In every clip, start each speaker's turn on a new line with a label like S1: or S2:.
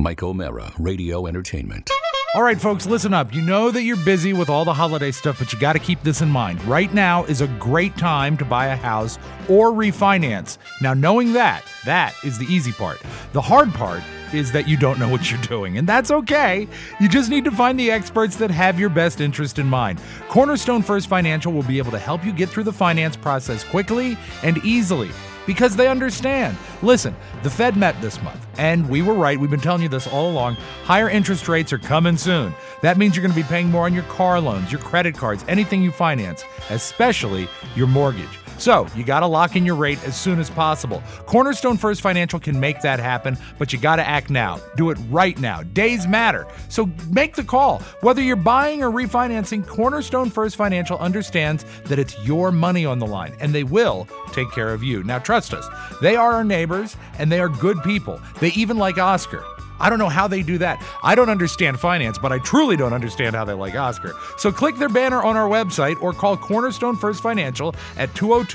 S1: Mike O'Mara, Radio Entertainment.
S2: All right, folks, listen up. You know that you're busy with all the holiday stuff, but you got to keep this in mind. Right now is a great time to buy a house or refinance. Now, knowing that is the easy part. The hard part is that you don't know what you're doing, and that's okay. You just need to find the experts that have your best interest in mind. Cornerstone First Financial will be able to help you get through the finance process quickly and easily, because they understand. Listen, the Fed met this month, and we were right. We've been telling you this all along. Higher interest rates are coming soon. That means you're going to be paying more on your car loans, your credit cards, anything you finance, especially your mortgage. So you got to lock in your rate as soon as possible. Cornerstone First Financial can make that happen, but you got to act now. Do it right now. Days matter. So make the call. Whether you're buying or refinancing, Cornerstone First Financial understands that it's your money on the line, and they will take care of you. Now, trust us. They are our neighbors, and they are good people. They even like Oscar. I don't know how they do that. I don't understand finance, but I truly don't understand how they like Oscar. So click their banner on our website or call Cornerstone First Financial at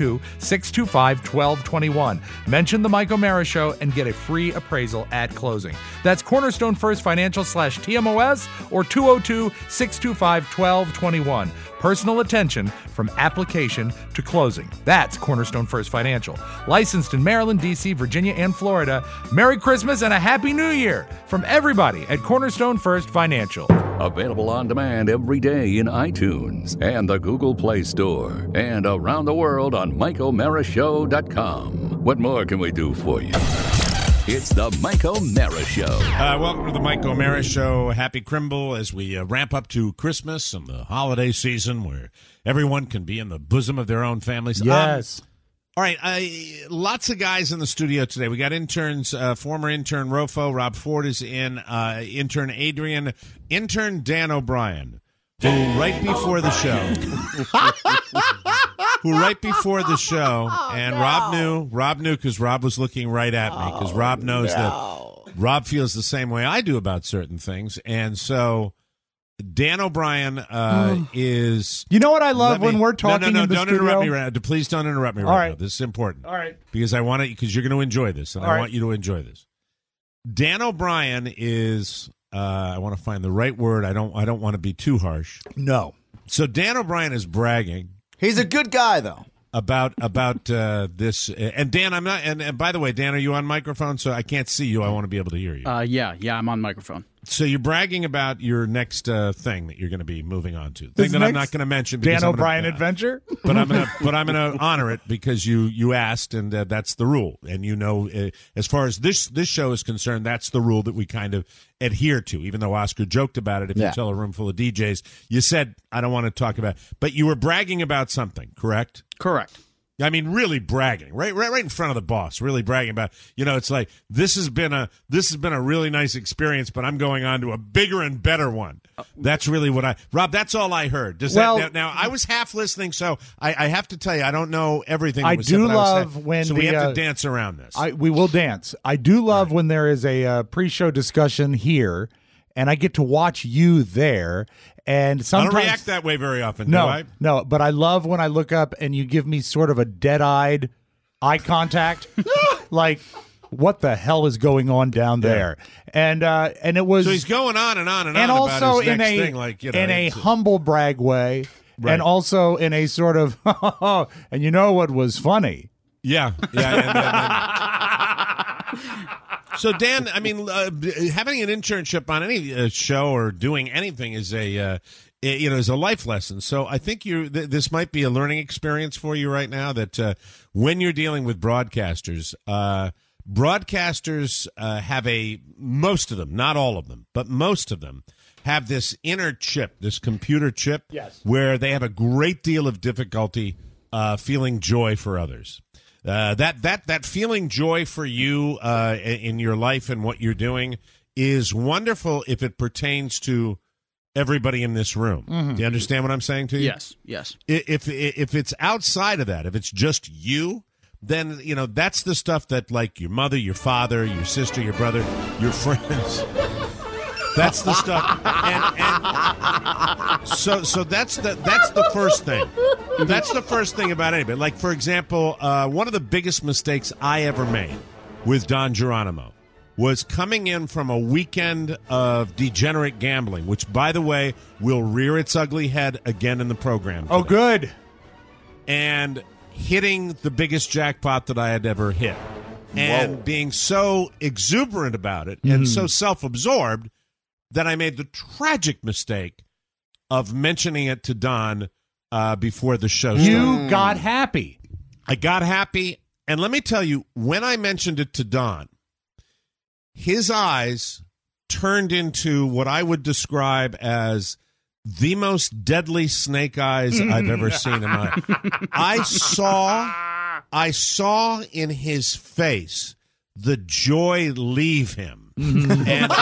S2: 202-625-1221. Mention the Mike O'Mara Show and get a free appraisal at closing. That's Cornerstone First Financial /TMOS or 202-625-1221. Personal attention from application to closing. That's Cornerstone First Financial. Licensed in Maryland, D.C., Virginia, and Florida. Merry Christmas and a Happy New Year from everybody at Cornerstone First Financial.
S1: Available on demand every day in iTunes and the Google Play Store and around the world on MikeO'MaraShow.com. What more can we do for you? It's the Mike O'Mara Show.
S3: Welcome to the Mike O'Mara Show. Happy Crimble as we ramp up to Christmas and the holiday season where everyone can be in the bosom of their own families.
S2: Yes.
S3: All right. Lots of guys in the studio today. We got interns, former intern Rofo, Rob Ford is in, intern Adrian, intern Dan O'Brien, who right before the show... and Rob knew because Rob was looking right at me because Rob knows that Rob feels the same way I do about certain things. And so Dan O'Brien is...
S2: You know what I love when we're talking in the
S3: don't
S2: studio?
S3: interrupt me right now. Please don't interrupt me right now. This is important.
S2: All right.
S3: Because I want to, because you're going to enjoy this, and I want you to enjoy this. Dan O'Brien is... I want to find the right word. I don't want to be too harsh.
S2: No.
S3: So Dan O'Brien is bragging.
S4: He's a good guy, though.
S3: About this, and Dan, I'm not. And by the way, Dan, are you on microphone? So I can't see you. I want to be able to hear you.
S5: Yeah, I'm on microphone.
S3: So you're bragging about your next thing that you're going to be moving on to. Thing that I'm not going to mention.
S2: Dan O'Brien adventure.
S3: But I'm gonna honor it because you asked, and that's the rule. And you know, as far as this show is concerned, that's the rule that we kind of adhere to. Even though Oscar joked about it, if you tell a room full of DJs, you said I don't want to talk about it. But you were bragging about something, correct?
S5: Correct.
S3: I mean, really bragging, right in front of the boss, really bragging about, it's like, this has been a really nice experience, but I'm going on to a bigger and better one. That's really what Rob, that's all I heard. Now I was half listening, so I have to tell you, I don't know everything.
S2: I do love when
S3: we have to dance around this.
S2: We will dance. I do love when there is a pre-show discussion here, and I get to watch you there. And sometimes
S3: I don't react that way very often,
S2: do
S3: I?
S2: No, but I love when I look up and you give me sort of a dead-eyed eye contact, like, what the hell is going on down there? And it was...
S3: So he's going on and on and
S2: on
S3: also
S2: about his
S3: next
S2: thing,
S3: thing, like,
S2: in a humble brag way, and also in a sort of, and you know what was funny?
S3: Yeah. So, Dan, I mean, having an internship on any show or doing anything is is a life lesson. So I think this might be a learning experience for you right now that when you're dealing with broadcasters, have most of them, not all of them, but most of them have this inner chip, this computer chip, where they have a great deal of difficulty feeling joy for others. That feeling joy for you in your life and what you're doing is wonderful if it pertains to everybody in this room. Mm-hmm. Do you understand what I'm saying to you?
S5: Yes.
S3: If it's outside of that, if it's just you, then that's the stuff that, like, your mother, your father, your sister, your brother, your friends. That's the stuff, and so that's the first thing. That's the first thing about anybody. Like, for example, one of the biggest mistakes I ever made with Don Geronimo was coming in from a weekend of degenerate gambling, which, by the way, will rear its ugly head again in the program today.
S2: Oh, good.
S3: And hitting the biggest jackpot that I had ever hit. And being so exuberant about it and so self-absorbed that I made the tragic mistake of mentioning it to Don before the show started.
S2: You got happy.
S3: I got happy. And let me tell you, when I mentioned it to Don, his eyes turned into what I would describe as the most deadly snake eyes I've ever seen in my life. I saw in his face the joy leave him. And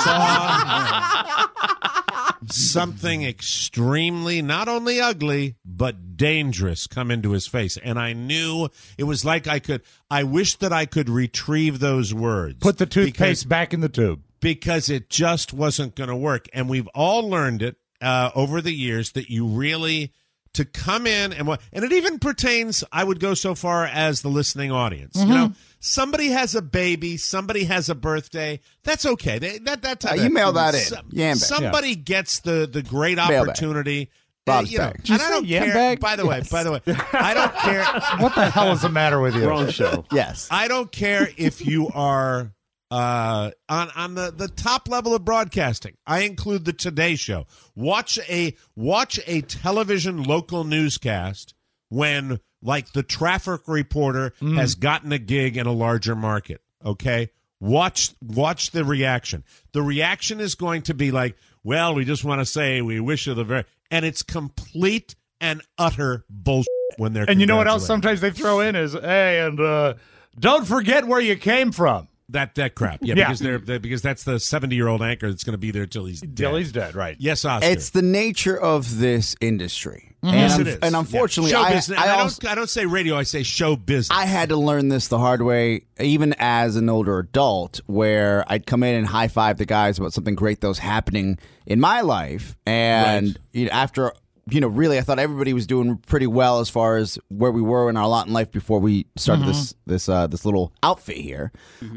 S3: I saw something extremely, not only ugly, but dangerous come into his face. And I knew it was like I wish that I could retrieve those words.
S2: Put the toothpaste back in the tube.
S3: Because it just wasn't going to work. And we've all learned it over the years that you really, to come in and it even pertains, I would go so far as the listening audience. You know, somebody has a baby, somebody has a birthday. That's okay.
S4: You mail that in.
S3: Somebody gets the great opportunity.
S4: Bob's bag.
S3: And I don't care. By the way, I don't care.
S2: What the hell is the matter with you?
S5: Wrong show.
S4: Yes.
S3: I don't care if you are on the top level of broadcasting. I include the Today Show. Watch a television local newscast when, like, the traffic reporter has gotten a gig in a larger market. Okay, watch the reaction. The reaction is going to be like, well, we just want to say we wish you the very, and it's complete and utter bullshit when they're.
S2: And you know what else? Sometimes they throw in is, hey, and don't forget where you came from.
S3: That crap, yeah. Because that's the 70-year-old anchor that's going to be there till he's dead.
S2: Till he's dead, right?
S3: Yes, Oscar.
S4: It's the nature of this industry.
S3: Yes, it is.
S4: And unfortunately,
S3: show business. I don't say radio. I say show business.
S4: I had to learn this the hard way, even as an older adult, where I'd come in and high five the guys about something great that was happening in my life, and after. Really, I thought everybody was doing pretty well as far as where we were in our lot in life before we started this little outfit here.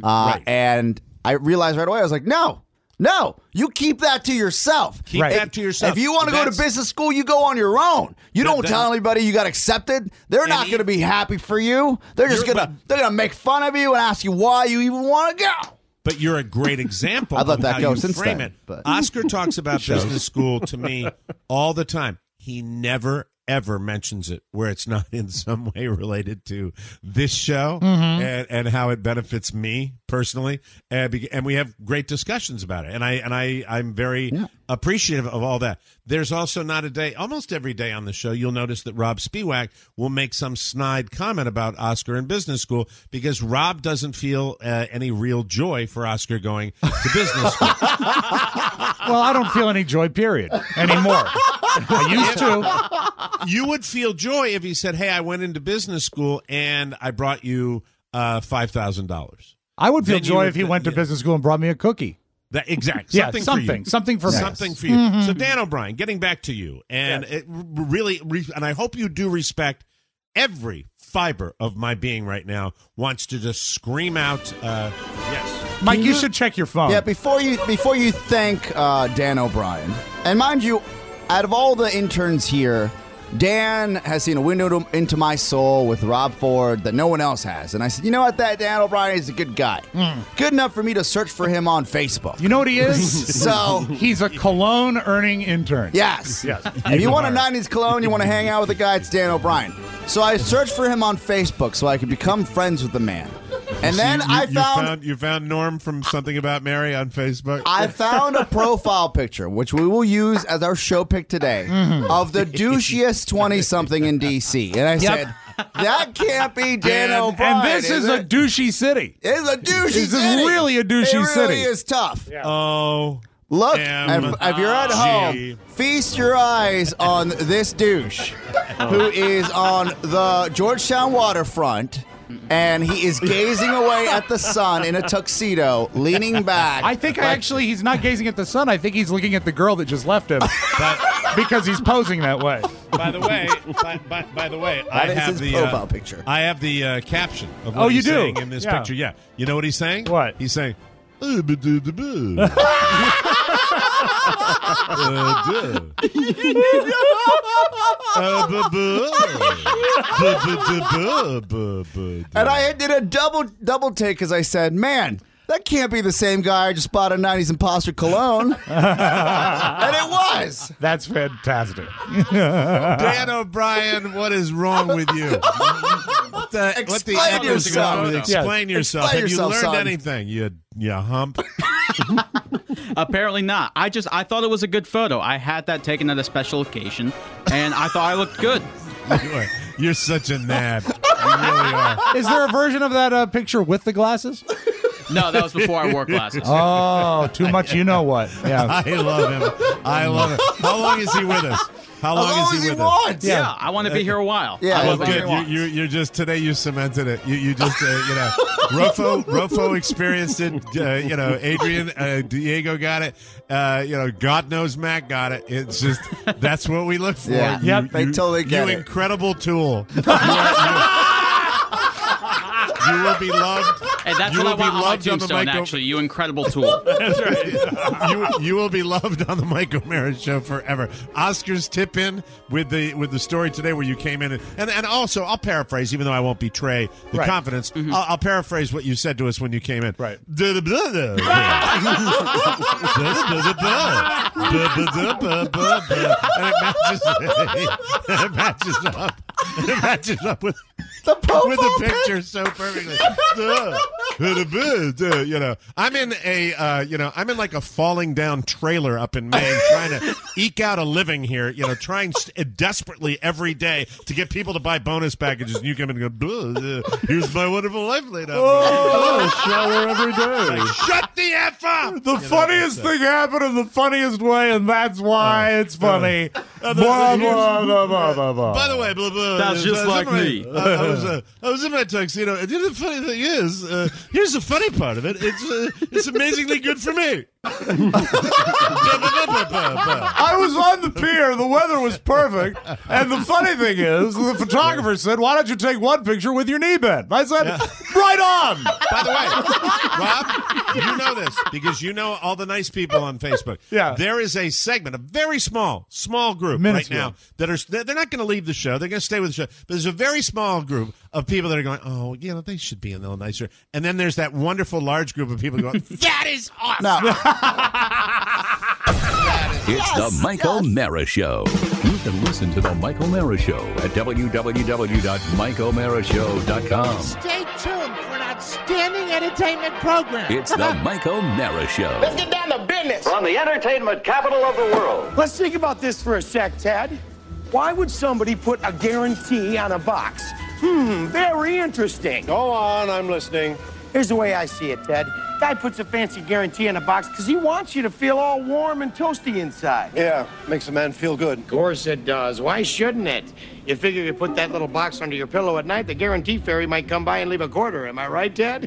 S4: And I realized right away, I was like, no, you keep that to yourself.
S3: Keep that to yourself.
S4: If you want to go to business school, you go on your own. You don't tell anybody you got accepted. They're not going to be happy for you. They're just gonna make fun of you and ask you why you even want to go.
S3: But you're a great example of how you frame it. Oscar talks about business school to me all the time. He never, ever mentions it where it's not in some way related to this show and how it benefits me personally. And we have great discussions about it. And I'm very appreciative of all that. There's also not a day, almost every day on the show, you'll notice that Rob Spiewak will make some snide comment about Oscar in business school because Rob doesn't feel any real joy for Oscar going to business school.
S2: Well, I don't feel any joy, period, anymore. I used to.
S3: You would feel joy if he said, hey, I went into business school and I brought you $5,000.
S2: I would feel joy if he went to business school and brought me a cookie.
S3: Exactly.
S2: Something for
S3: you. So, Dan O'Brien, getting back to you, and it really, and I hope you do respect every fiber of my being right now wants to just scream out, yes.
S2: Mike, you should check your phone.
S4: Yeah, before you thank Dan O'Brien, and mind you, out of all the interns here, Dan has seen a window into my soul with Rob Ford that no one else has. And I said, you know what, that Dan O'Brien is a good guy. Good enough for me to search for him on Facebook.
S2: You know what he is?
S4: So
S2: he's a cologne-earning intern.
S4: Yes. If you want a 90s cologne, you want to hang out with a guy, it's Dan O'Brien. So I searched for him on Facebook so I could become friends with the man. And then
S3: you found Norm from Something About Mary on Facebook.
S4: I found a profile picture, which we will use as our show pick today, of the douchiest 20-something in D.C. And I said, that can't be Dan O'Brien.
S2: And this is a douchey city.
S4: It's a douchey city.
S2: This is really a douchey city.
S4: It really is tough.
S3: Yeah. Oh.
S4: Look, if you're at home, feast your eyes on this douche who is on the Georgetown waterfront. And he is gazing away at the sun in a tuxedo, leaning back.
S2: I think he's not gazing at the sun. I think he's looking at the girl that just left him because he's posing that way.
S3: By the way, I have the
S4: profile picture.
S3: I have the caption of what he's saying in this picture. Yeah. You know what he's saying?
S2: What?
S3: He's saying,
S4: And I did a double take because I said, man, that can't be the same guy I just bought a 90s Imposter cologne. And it was.
S2: That's fantastic.
S3: Dan O'Brien, what is wrong with you?
S4: Explain yourself.
S3: Explain yourself.
S4: Explain
S3: Have you
S4: yourself,
S3: learned
S4: son.
S3: anything? You hump.
S5: Apparently not. I thought it was a good photo. I had that taken at a special occasion, and I thought I looked good.
S3: You're such a nab. You really are.
S2: Is there a version of that picture with the glasses?
S5: No, that was before I wore glasses.
S2: Oh, too much you know what. Yeah.
S3: I love him. I love him. How long is he with us? How long is he with us?
S4: wants.
S5: Yeah, I want to be here a while.
S4: Yeah,
S5: I
S3: Well,
S5: love being
S3: good.
S5: here.
S3: You're just today. You cemented it. You just Rofo experienced it. Adrian, Diego got it. God knows Mac got it. It's just that's what we look for.
S4: Yeah.
S2: Yep.
S4: They totally get
S3: You
S4: it.
S3: incredible tool. You will be loved.
S5: And that's
S3: You
S5: what I
S3: will be
S5: want on my
S3: loved on the
S5: tombstone,
S3: micro-
S5: actually. You incredible tool.
S3: That's right. You will be loved on the Mike O'Mara Show forever. Oscars tip in with the story today where you came in and also I'll paraphrase, even though I won't betray the
S2: Right.
S3: confidence. I'll paraphrase what you said to us when you came in.
S2: Right.
S3: And it matches up with the picture so perfectly. I'm in like a falling down trailer up in Maine trying to eke out a living here, trying desperately every day to get people to buy bonus packages, and you come in and go, here's my wonderful life laid out.
S2: Shower every day.
S3: Like, shut the F up!
S2: The funniest thing happened in the funniest way, and that's why it's funny. Blah, blah, blah, blah, blah, blah.
S3: By the way, blah, blah,
S5: That's just like me.
S3: I was in my tuxedo. And the funny thing is, here's the funny part of it. It's amazingly good for me.
S2: I was on the pier. The weather was perfect. And the funny thing is, the photographer said, why don't you take one picture with your knee bent? I said, right on.
S3: By the way, Rob, you know this because you know all the nice people on Facebook.
S2: Yeah.
S3: There is a segment, a very small group
S2: Minuscule.
S3: right now they're not going to leave the show. They're going to stay with the show. But there's a very small group of people that are going, oh, they should be a little nicer. And then there's that wonderful large group of people going, that is awesome.
S4: No.
S1: It's the Mike O'Mara Show. You can listen to the Mike O'Mara Show at www.mikeomarashow.com.
S6: Stay tuned for an outstanding entertainment program.
S1: It's the Mike O'Mara Show.
S6: Let's get down to business.
S7: From the entertainment capital of the world.
S6: Let's think about this for a sec, Ted. Why would somebody put a guarantee on a box? Very interesting.
S7: Go on, I'm listening.
S6: Here's the way I see it, Ted. Guy puts a fancy guarantee on a box because he wants you to feel all warm and toasty inside.
S7: Yeah, makes a man feel good.
S6: Of course it does. Why shouldn't it? You figure you put that little box under your pillow at night, the guarantee fairy might come by and leave a quarter. Am I right, Ted?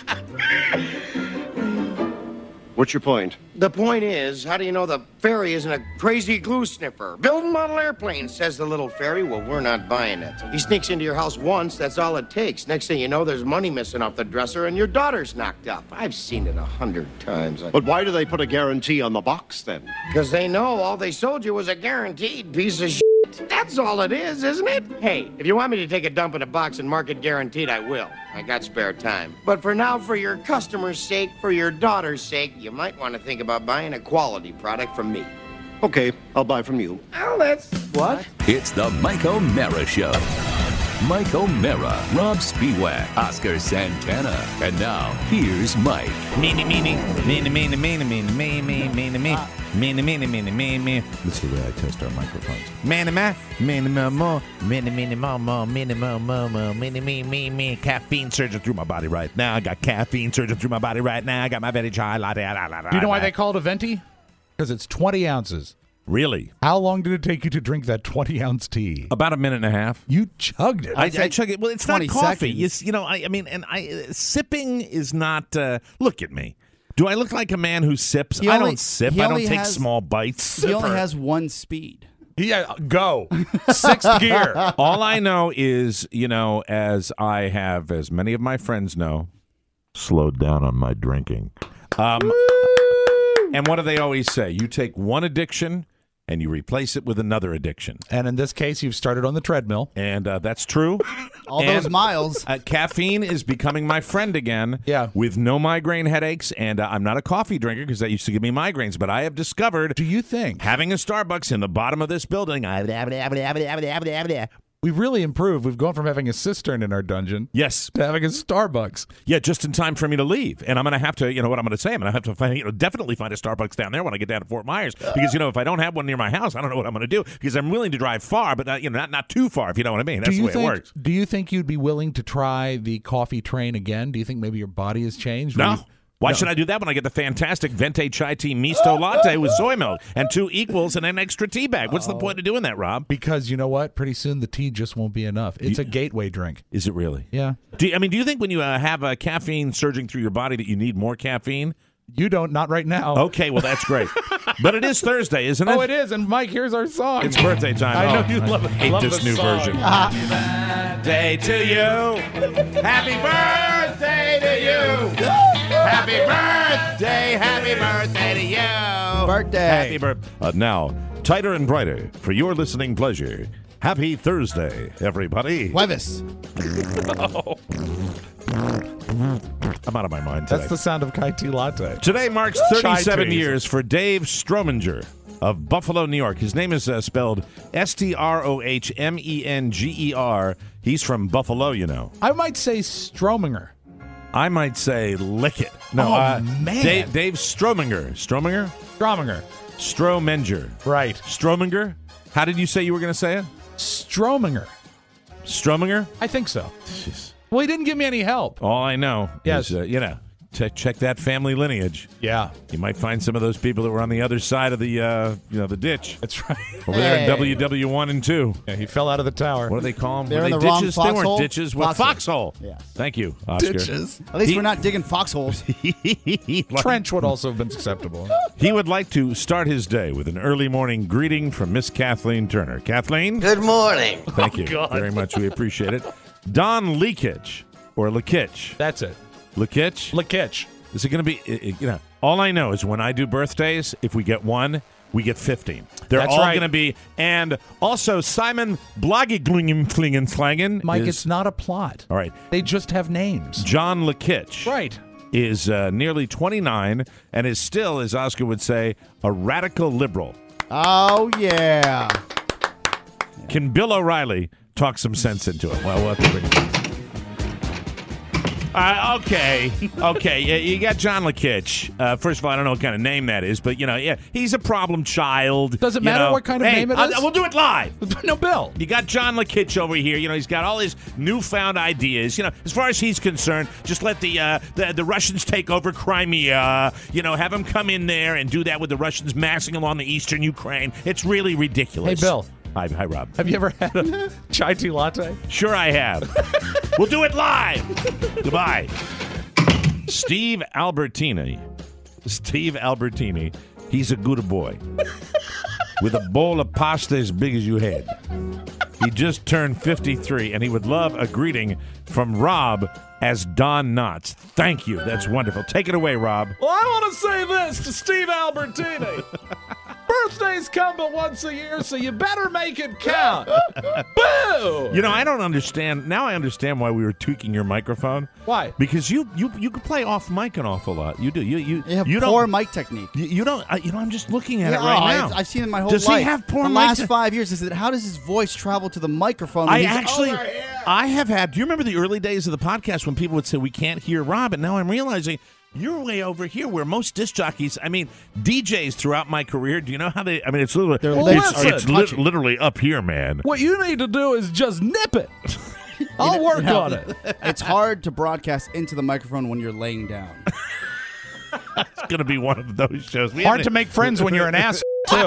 S7: What's your point?
S6: The point is, how do you know the fairy isn't a crazy glue sniffer? Building model airplanes, says the little fairy. Well, we're not buying it. He sneaks into your house once, that's all it takes. Next thing you know, there's money missing off the dresser and your daughter's knocked up. I've seen it 100 times.
S7: But why do they put a guarantee on the box then?
S6: Because they know all they sold you was a guaranteed piece of shit. That's all it is, isn't it? Hey, if you want me to take a dump in a box and mark it guaranteed, I will. I got spare time. But for now, for your customer's sake, for your daughter's sake, you might want to think about buying a quality product from me.
S7: Okay, I'll buy from you.
S6: Oh, that's... What?
S1: It's the Mike O'Mara Show. Mike O'Mara, Rob Spiewak, Oscar Santana. And now, here's Mike.
S8: Meanie. This is the way I test our microphones. Mini. Caffeine surging through my body right now. I got caffeine surging through my body right now. I got my very chai latte.
S2: Do you know why they call it a venti? Because it's 20 ounces.
S8: Really?
S2: How long did it take you to drink that 20-ounce tea?
S8: About a minute and a half.
S2: You chugged it.
S8: I chug it. Well, it's not
S4: 20
S8: coffee.
S4: seconds.
S8: Sipping is not. Look at me. Do I look like a man who sips? I don't sip. I don't take small bites.
S4: He only has one speed.
S2: Yeah, go. Sixth gear.
S8: All I know is, as I have, as many of my friends know, slowed down on my drinking. And what do they always say? You take one addiction and you replace it with another addiction.
S2: And in this case, you've started on the treadmill.
S8: And that's true.
S4: All those miles.
S8: Caffeine is becoming my friend again.
S2: Yeah.
S8: With no migraine headaches. And I'm not a coffee drinker because that used to give me migraines. But I have discovered.
S2: Do you think
S8: having a Starbucks in the bottom of this building.
S2: We've really improved? We've gone from having a cistern in our dungeon,
S8: yes,
S2: to having a Starbucks.
S8: Yeah, just in time for me to leave. And I'm going to have to, what I'm going to say, I'm going to have to find, definitely find a Starbucks down there when I get down to Fort Myers. Because, if I don't have one near my house, I don't know what I'm going to do. Because I'm willing to drive far, but not too far, if you know what I mean. That's the way it works.
S2: Do you think you'd be willing to try the coffee train again? Do you think maybe your body has changed?
S8: No. Why should I do that when I get the fantastic Venti Chai Tea Misto Latte with soy milk and 2 equals and an extra tea bag? What's the point of doing that, Rob?
S2: Because you know what? Pretty soon the tea just won't be enough. It's a gateway drink.
S8: Is it really?
S2: Yeah.
S8: Do you think when you have caffeine surging through your body that you need more caffeine?
S2: You don't. Not right now.
S8: Okay, well, that's great. But it is Thursday, isn't it?
S2: Oh, it is. And Mike, here's our song.
S8: It's birthday time.
S2: I know you love it.
S8: I hate this new version. Happy birthday to you. Happy birthday to you. Happy birthday to you.
S4: Birthday.
S8: Happy birthday. Now, tighter and brighter for your listening pleasure. Happy Thursday, everybody.
S4: Jueves.
S8: I'm out of my mind today.
S2: That's the sound of Chai Tea Latte.
S8: Today marks 37 years for Dave Strominger of Buffalo, New York. His name is spelled Strohmenger. He's from Buffalo,
S2: I might say Strominger.
S8: I might say lick it. No,
S2: man.
S8: Dave Strominger. Strominger?
S2: Strominger.
S8: Stromenger.
S2: Right.
S8: Strominger? How did you say you were going to say it?
S2: Strominger.
S8: Strominger?
S2: I think so.
S8: Jeez.
S2: Well, he didn't give me any help.
S8: All I know
S2: Yes.
S8: is, check that family lineage.
S2: Yeah.
S8: You might find some of those people that were on the other side of the, the ditch.
S2: That's right.
S8: Over there in WW1 and 2.
S2: Yeah, he fell out of the tower.
S8: What do they call them?
S4: They're
S8: Were
S4: in
S8: they
S4: the wrong
S8: ditches? They
S4: foxhole?
S8: weren't ditches. With foxhole.
S4: Yes.
S8: Thank you, Oscar.
S2: Ditches.
S4: At least we're not digging foxholes.
S2: Trench would also have been acceptable.
S8: He would like to start his day with an early morning greeting from Miss Kathleen Turner. Kathleen?
S6: Good morning.
S8: Thank you very much. We appreciate it. Don Lekich, or Lekich.
S2: That's it.
S8: Lekich?
S2: Lekich.
S8: Is it going to be, all I know is when I do birthdays, if we get one, we get 15. They're
S2: That's
S8: all
S2: right.
S8: going to be, and also Simon Bloggy-Glingen-Flingen-Slangen.
S2: Mike,
S8: is,
S2: it's not a plot.
S8: all right.
S2: They just have names.
S8: John Lekich.
S2: Right.
S8: Is nearly 29 and is still, as Oscar would say, a radical liberal.
S4: Oh, yeah.
S8: Can Bill O'Reilly talk some sense into it? Well, we'll have to bring it. Okay. Yeah, you got John Lekich. First of all, I don't know what kind of name that is, but he's a problem child.
S2: Does it matter what kind of name it is?
S8: We'll do it live.
S2: No, Bill.
S8: You got John Lekich over here. He's got all his newfound ideas. As far as he's concerned, just let the Russians take over Crimea. Have him come in there and do that with the Russians massing along the eastern Ukraine. It's really ridiculous.
S2: Hey, Bill.
S8: Hi, Rob.
S2: Have you ever had a chai tea latte?
S8: Sure I have. We'll do it live. Goodbye. Steve Albertini. He's a good boy. With a bowl of pasta as big as your head. He just turned 53, and he would love a greeting from Rob as Don Knotts. Thank you. That's wonderful. Take it away, Rob.
S2: Well, I want to say this to Steve Albertini. Birthdays come but once a year, so you better make it count. Boo!
S8: I don't understand. Now I understand why we were tweaking your microphone.
S2: Why?
S8: Because you can play off mic an awful lot. You do. You
S4: have
S8: don't,
S4: poor mic technique.
S8: You don't. I'm just looking at it right now.
S4: I've seen it my whole
S8: Does
S4: life.
S8: he have poor
S4: the
S8: mic?
S4: last 5 years, I said, how does his voice travel to the microphone? when
S8: I have had. Do you remember the early days of the podcast when people would say we can't hear Rob? And now I'm realizing you're way over here where most disc jockeys, DJs throughout my career, do you know how they, it's literally, it's literally up here, man.
S2: What you need to do is just nip it. I'll work on it.
S4: It's hard to broadcast into the microphone when you're laying down.
S8: It's going to be one of those shows.
S2: Hard to make friends when you're an ass, too.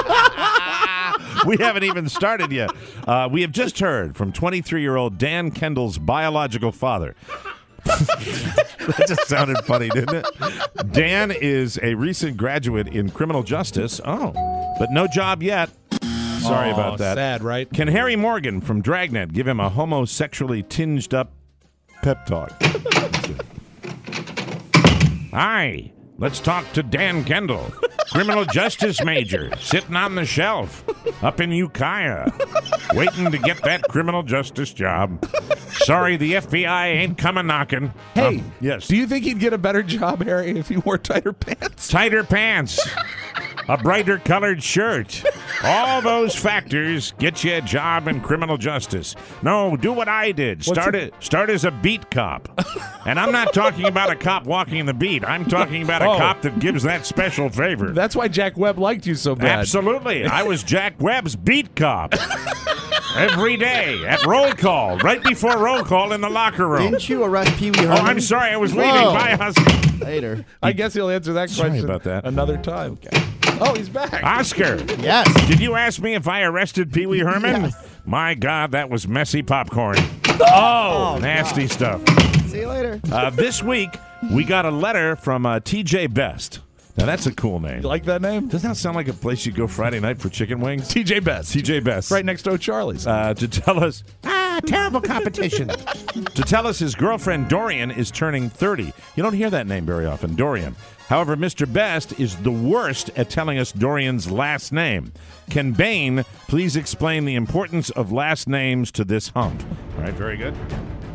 S8: We haven't even started yet. We have just heard from 23-year-old Dan Kendall's biological father. That just sounded funny, didn't it? Dan is a recent graduate in criminal justice. Oh, but no job yet. Sorry about that.
S2: Sad, right?
S8: Can Harry Morgan from Dragnet give him a homosexually tinged up pep talk? Hi, Let's talk to Dan Kendall, criminal justice major, sitting on the shelf up in Ukiah, waiting to get that criminal justice job. Sorry, the FBI ain't coming knocking.
S2: Hey,
S8: yes.
S2: Do you think he'd get a better job, Harry, if he wore tighter pants?
S8: Tighter pants, a brighter colored shirt. All those factors get you a job in criminal justice. No, do what I did. Start as a beat cop. And I'm not talking about a cop walking the beat. I'm talking about a cop that gives that special favor.
S2: That's why Jack Webb liked you so bad.
S8: Absolutely. I was Jack Webb's beat cop. Every day at roll call, right before roll call in the locker room.
S4: Didn't you arrest Pee Wee Herman?
S8: Oh, I'm sorry. I was leaving.
S4: Whoa.
S8: Bye, husband.
S4: Later.
S2: I guess he'll answer that
S8: Sorry
S2: question
S8: about that.
S2: another time. Okay. Oh, he's back.
S8: Oscar.
S4: Yes.
S8: Did you ask me if I arrested Pee Wee Herman?
S4: Yes.
S8: My God, that was messy popcorn. Oh, nasty stuff.
S4: See you later.
S8: This week, we got a letter from TJ Best. Now, that's a cool name.
S2: You like that name?
S8: Doesn't that sound like a place you go Friday night for chicken wings?
S2: TJ Best.
S8: TJ Best.
S2: Right next to O'Charlie's.
S8: To tell us, terrible competition. To tell us his girlfriend Dorian is turning 30. You don't hear that name very often, Dorian. However, Mr. Best is the worst at telling us Dorian's last name. Can Bain please explain the importance of last names to this hump? All right, very good.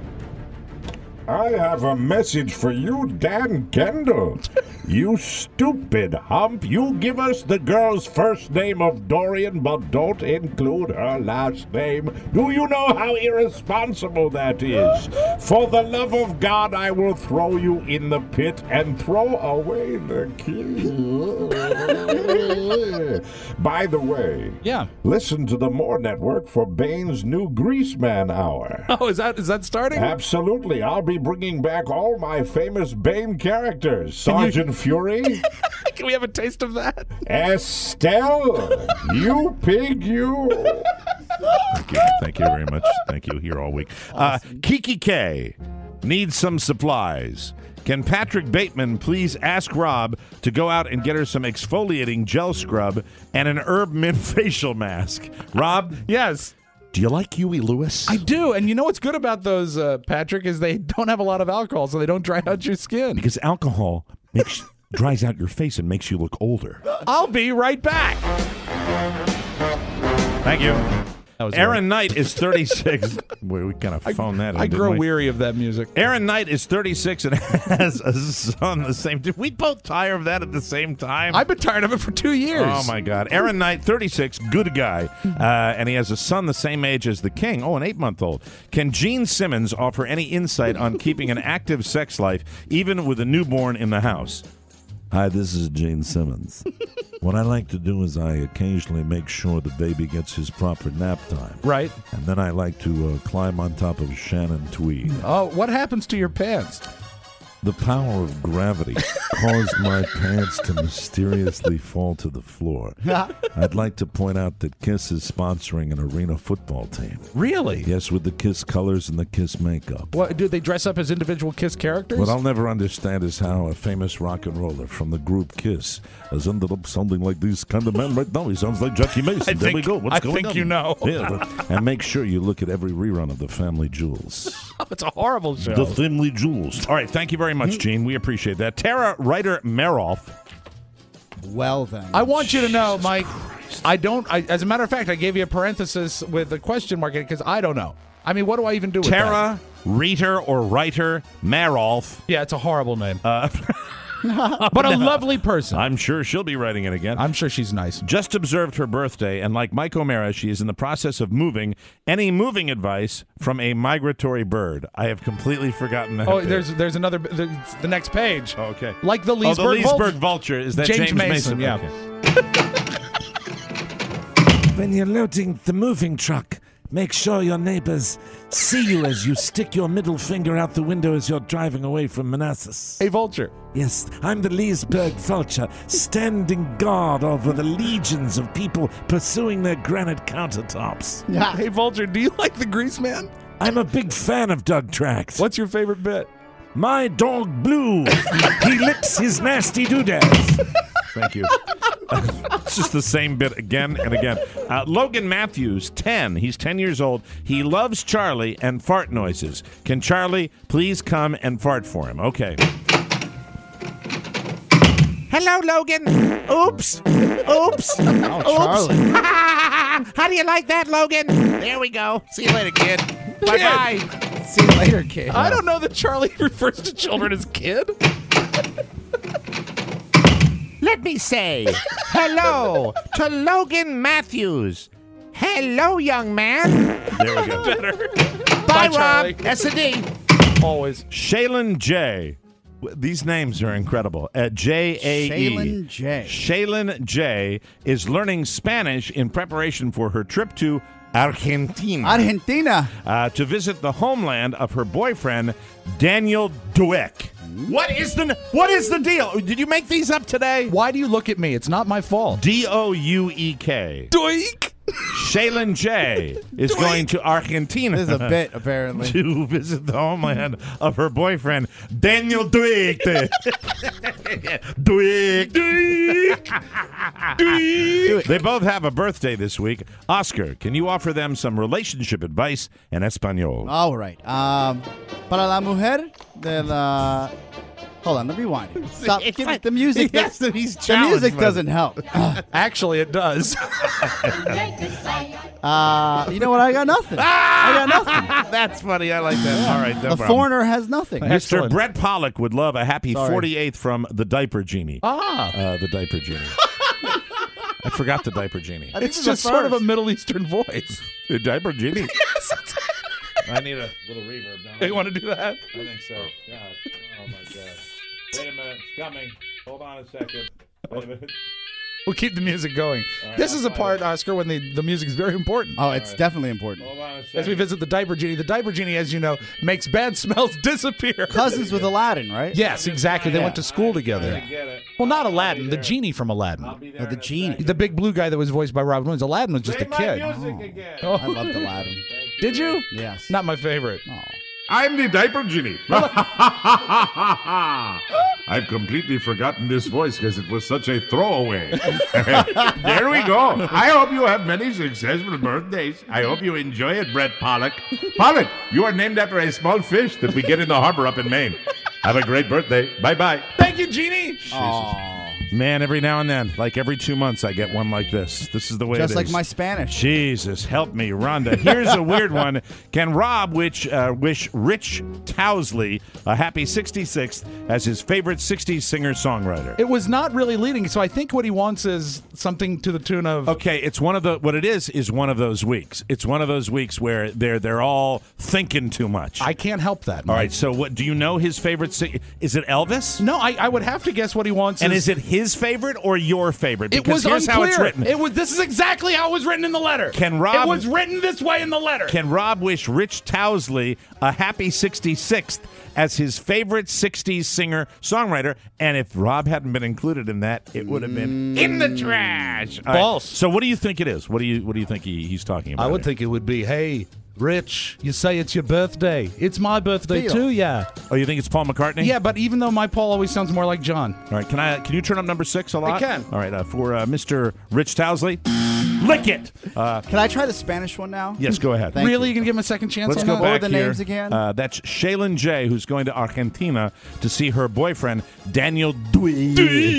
S9: I have a message for you, Dan Kendall. You stupid hump. You give us the girl's first name of Dorian, but don't include her last name. Do you know how irresponsible that is? For the love of God, I will throw you in the pit and throw away the key. By the way, listen to the More Network for Bain's new Greaseman Hour.
S2: Oh, is that starting?
S9: Absolutely. I'll be bringing back all my famous Bane characters. Sergeant Fury.
S2: Can we have a taste of that?
S9: Estelle. You pig, you.
S8: Thank you very much. Thank you. Here all week. Kiki K needs some supplies. Can Patrick Bateman please ask Rob to go out and get her some exfoliating gel scrub and an herb mint facial mask? Rob?
S2: Yes.
S8: Do you like Huey Lewis?
S2: I do. And you know what's good about those, Patrick, is they don't have a lot of alcohol, so they don't dry out your skin.
S8: Because alcohol dries out your face and makes you look older.
S2: I'll be right back.
S8: Thank you. Aaron
S2: weird.
S8: Knight is 36. We kind of phoned that in,
S2: I
S8: didn't
S2: grow
S8: we?
S2: weary of that music.
S8: Aaron Knight is 36 and has a son the same. Did we both tire of that at the same time?
S2: I've been tired of it for 2 years.
S8: Oh, my God. Aaron Knight, 36, good guy. And he has a son the same age as the king. Oh, an 8-month-old. Can Gene Simmons offer any insight on keeping an active sex life, even with a newborn in the house?
S10: Hi, this is Gene Simmons. What I like to do is I occasionally make sure the baby gets his proper nap time.
S2: Right.
S10: And then I like to climb on top of Shannon Tweed.
S2: Oh, what happens to your pants?
S10: The power of gravity caused my pants to mysteriously fall to the floor. I'd like to point out that KISS is sponsoring an arena football team.
S2: Really?
S10: Yes, with the KISS colors and the KISS makeup.
S2: What, do they dress up as individual KISS characters?
S10: What I'll never understand is how a famous rock and roller from the group KISS has ended up sounding like these kind of men right now. He sounds like Jackie Mason. There we go. What's going on?
S2: I think you know.
S10: Yeah, and make sure you look at every rerun of The Family Jewels.
S2: It's a horrible show.
S10: The Family Jewels.
S8: All right, thank you very much, Gene. We appreciate that. Tara Ryder Meroff.
S4: Well, then.
S2: I want you to know, Mike, as a matter of fact, I gave you a parenthesis with a question mark in it because I don't know. I mean, what do I even do with
S8: Tara Reiter or Writer Meroff.
S2: Yeah, it's a horrible name. But a lovely person.
S8: I'm sure she'll be writing it again.
S2: I'm sure she's nice.
S8: Just observed her birthday, and like Mike O'Mara, she is in the process of moving. Any moving advice from a migratory bird? I have completely forgotten that.
S2: Oh, there's another. The next page.
S8: Oh, okay.
S2: Like the Leesburg,
S8: the Leesburg vulture. Is that James Mason?
S2: Yeah.
S8: Okay.
S10: When you're loading the moving truck, make sure your neighbors see you as you stick your middle finger out the window as you're driving away from Manassas.
S2: Hey, Vulture.
S10: Yes, I'm the Leesburg Vulture, standing guard over the legions of people pursuing their granite countertops.
S2: Yeah. Hey, Vulture, do you like the Greaseman?
S10: I'm a big fan of Doug Trax.
S2: What's your favorite bit?
S10: My dog Blue. He licks his nasty doodads.
S8: Thank you. It's just the same bit again and again. Logan Matthews, 10. He's 10 years old. He loves Charlie and fart noises. Can Charlie please come and fart for him? Okay.
S3: Hello, Logan. Oops. Oops.
S4: Oh, Charlie.
S3: How do you like that, Logan? There we go. See you later, kid. Bye-bye.
S4: See you later, kid.
S2: I don't know that Charlie refers to children as kid.
S3: Let me say hello to Logan Matthews. Hello, young man.
S8: There we go.
S3: Bye,
S2: Charlie.
S3: Rob. S&D.
S2: Always.
S8: Shaylin J. These names are incredible. J-A-E.
S4: Shaylin J.
S8: Shaylin J. is learning Spanish in preparation for her trip to Argentina to visit the homeland of her boyfriend, Daniel Dueck. What is the deal? Did you make these up today?
S2: Why do you look at me? It's not my fault.
S8: D-O-U-E-K.
S2: Doink.
S8: Shaylin J. is going to Argentina.
S4: This is a bit, apparently.
S8: To visit the homeland of her boyfriend, Daniel Dueck. Dueck. They both have a birthday this week. Oscar, can you offer them some relationship advice in Espanol?
S4: All right. Para la mujer de la... Hold on, let me rewind. Stop. The music. The music doesn't help.
S2: Actually, it does.
S4: You know what? I got nothing.
S8: That's funny. I like that. All right. No
S4: The
S8: problem.
S4: foreigner has nothing.
S8: Mr.
S2: Excellent.
S8: Brett Pollock would love a happy
S4: Sorry.
S8: 48th from the Diaper Genie. The Diaper Genie. I forgot the Diaper Genie.
S2: It's just sort of a Middle Eastern voice.
S8: The Diaper Genie. I need a little reverb. Don't I?
S2: You want to do that?
S8: I think so. God. Oh, my God. Wait a minute. It's coming. Hold on a second. Wait a minute.
S2: We'll keep the music going.
S8: right,
S2: This
S8: I'll
S2: is a
S8: find
S2: part,
S8: it.
S2: Oscar, when the music is very important.
S4: Oh, it's definitely important.
S8: Hold on a second.
S2: As we visit the Diaper Genie. The Diaper Genie, as you know, makes bad smells disappear.
S4: Cousins with Aladdin, right?
S2: Yes, exactly. They
S4: Yeah.
S2: went to school together.
S8: I get it.
S2: Well, not Aladdin, the genie from Aladdin.
S8: I'll be there
S4: The
S8: in a
S4: genie.
S8: second.
S2: The big blue guy that was voiced by Robin Williams. Aladdin was just
S8: Play
S2: a
S8: my
S2: kid.
S8: music again.
S2: Oh.
S4: I loved Aladdin.
S2: Did you?
S4: Yes.
S2: Not my favorite.
S4: Oh.
S9: I'm the Diaper Genie. I've completely forgotten this voice because it was such a throwaway. There we go. I hope you have many successful birthdays. I hope you enjoy it, Brett Pollock. Pollock, you are named after a small fish that we get in the harbor up in Maine. Have a great birthday. Bye-bye.
S2: Thank you, Genie.
S8: Man, every now and then, like every 2 months, I get one like this. This is the way
S4: Just
S8: it
S4: like
S8: is.
S4: my Spanish.
S8: Jesus, help me, Rhonda. Here's a weird one. Can Rob wish Rich Towsley a happy 66th as his favorite 60s singer-songwriter?
S2: It was not really leading, so I think what he wants is something to the tune of...
S8: Okay, it's one of the what it is one of those weeks. It's one of those weeks where they're all thinking too much.
S2: I can't help that.
S8: All right, so what do you know his favorite is it Elvis?
S2: No, I would have to guess what he wants.
S8: And is it his favorite or your favorite?
S2: It
S8: Because
S2: was
S8: here's
S2: unclear.
S8: how it's written.
S2: This is exactly how it was written in the letter.
S8: Can Rob-
S2: It was written this way in the letter.
S8: Can Rob wish Rich Towsley a happy 66th as his favorite 60s singer-songwriter? And if Rob hadn't been included in that, it would have been in the trash. All right,
S2: False.
S8: So what do you think it is? What do you think he's talking about?
S2: I would
S8: here?
S2: think it would be, hey, Rich, you say it's your birthday. It's my birthday
S4: Beatles.
S2: too, yeah.
S8: Oh, you think it's Paul McCartney?
S2: Yeah, but even though my Paul always sounds more like John.
S8: All right, can you turn up number 6 a lot?
S2: I can.
S8: All right, for Mr. Rich Towsley, lick it.
S4: Can I try the Spanish one now?
S8: Yes, go ahead.
S4: Thank
S2: Really?
S4: you.
S2: You can give him a second chance
S8: Let's
S2: on
S8: go
S2: that?
S4: What
S8: back
S4: were the
S8: here.
S4: names again?
S8: That's Shaylin J, who's going to Argentina to see her boyfriend, Daniel Dueck.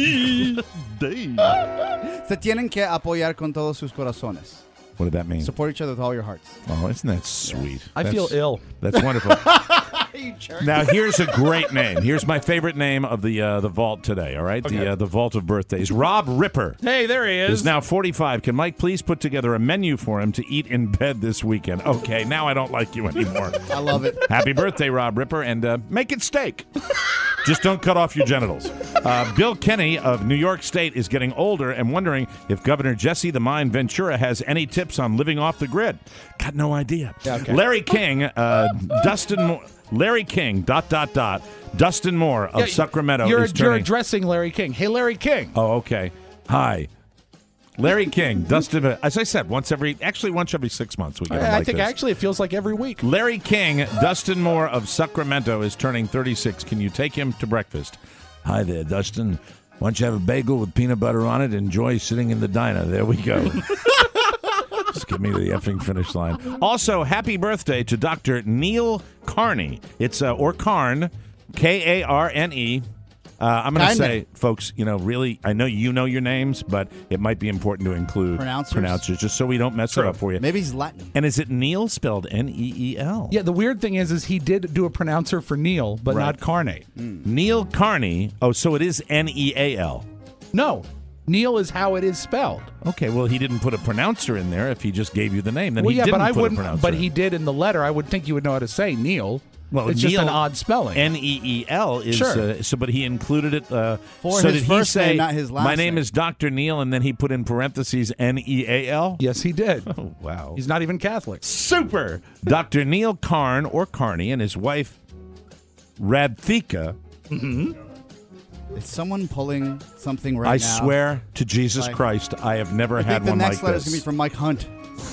S4: Se tienen que apoyar con todos sus corazones.
S8: What did that mean?
S4: Support each other with all your hearts.
S8: Oh, isn't that sweet?
S2: I feel ill.
S8: That's wonderful. Now, here's a great name. Here's my favorite name of the vault today, all right?
S2: Okay.
S8: The vault of birthdays. Rob Ripper
S2: Hey, there he
S8: is
S2: is.
S8: now 45. Can Mike please put together a menu for him to eat in bed this weekend? Okay, now I don't like you anymore.
S4: I love it.
S8: Happy birthday, Rob Ripper, and make it steak. Just don't cut off your genitals. Bill Kenny of New York State is getting older and wondering if Governor Jesse the Mind Ventura has any tips on living off the grid. Got no idea.
S2: Okay.
S8: Larry King, Dustin Moore, Larry King, ... Dustin Moore of Sacramento
S2: You're
S8: is turning...
S2: addressing Larry King. Hey, Larry King.
S8: Oh, okay. Hi. Larry King, Dustin, as I said, once every 6 months we get him
S2: I
S8: like
S2: think
S8: this.
S2: actually it feels like every week.
S8: Larry King, Dustin Moore of Sacramento is turning 36. Can you take him to breakfast? Hi there, Dustin. Why don't you have a bagel with peanut butter on it? Enjoy sitting in the diner. There we go. Just get me to the effing finish line. Also, happy birthday to Dr. Neil Carney. It's or Carn, Karne. I'm going to
S4: Kinda.
S8: say, folks, really, I know you know your names, but it might be important to include pronouncers just so we don't mess it up for you.
S4: Maybe he's Latin.
S8: And is it Neil spelled N-E-E-L?
S2: Yeah, the weird thing is he did do a pronouncer for Neil, but
S8: Right.
S2: not Carney.
S8: Neil Carney. Oh, so it is N-E-A-L.
S2: No, Neil is how it is spelled.
S8: Okay, well, he didn't put a pronouncer in there. If he just gave you the name, then
S2: Well,
S8: he
S2: yeah,
S8: didn't
S2: but I
S8: put a
S2: wouldn't.
S8: pronouncer
S2: But
S8: in.
S2: he did in the letter. I would think you would know how to say Neil.
S8: Well,
S2: it's
S8: Neil,
S2: just an odd spelling.
S8: N-E-E-L is
S2: Sure.
S8: but he included it
S4: For
S8: so
S4: his
S8: did he
S4: first
S8: say
S4: name, not his last
S8: my name
S4: name.
S8: is Dr. Neil, and then he put in parentheses N-E-A-L?
S2: Yes, he did.
S8: Oh, wow.
S2: He's not even Catholic.
S8: Super. Dr. Neil Carn, or Carney, and his wife Radthika.
S4: Is someone pulling something right
S8: I
S4: now?
S8: swear to Jesus
S4: Like-
S8: Christ, I have never
S4: I
S8: had
S4: think the
S8: one
S4: next
S8: like
S4: letter is
S8: this.
S4: going to be from Mike Hunt.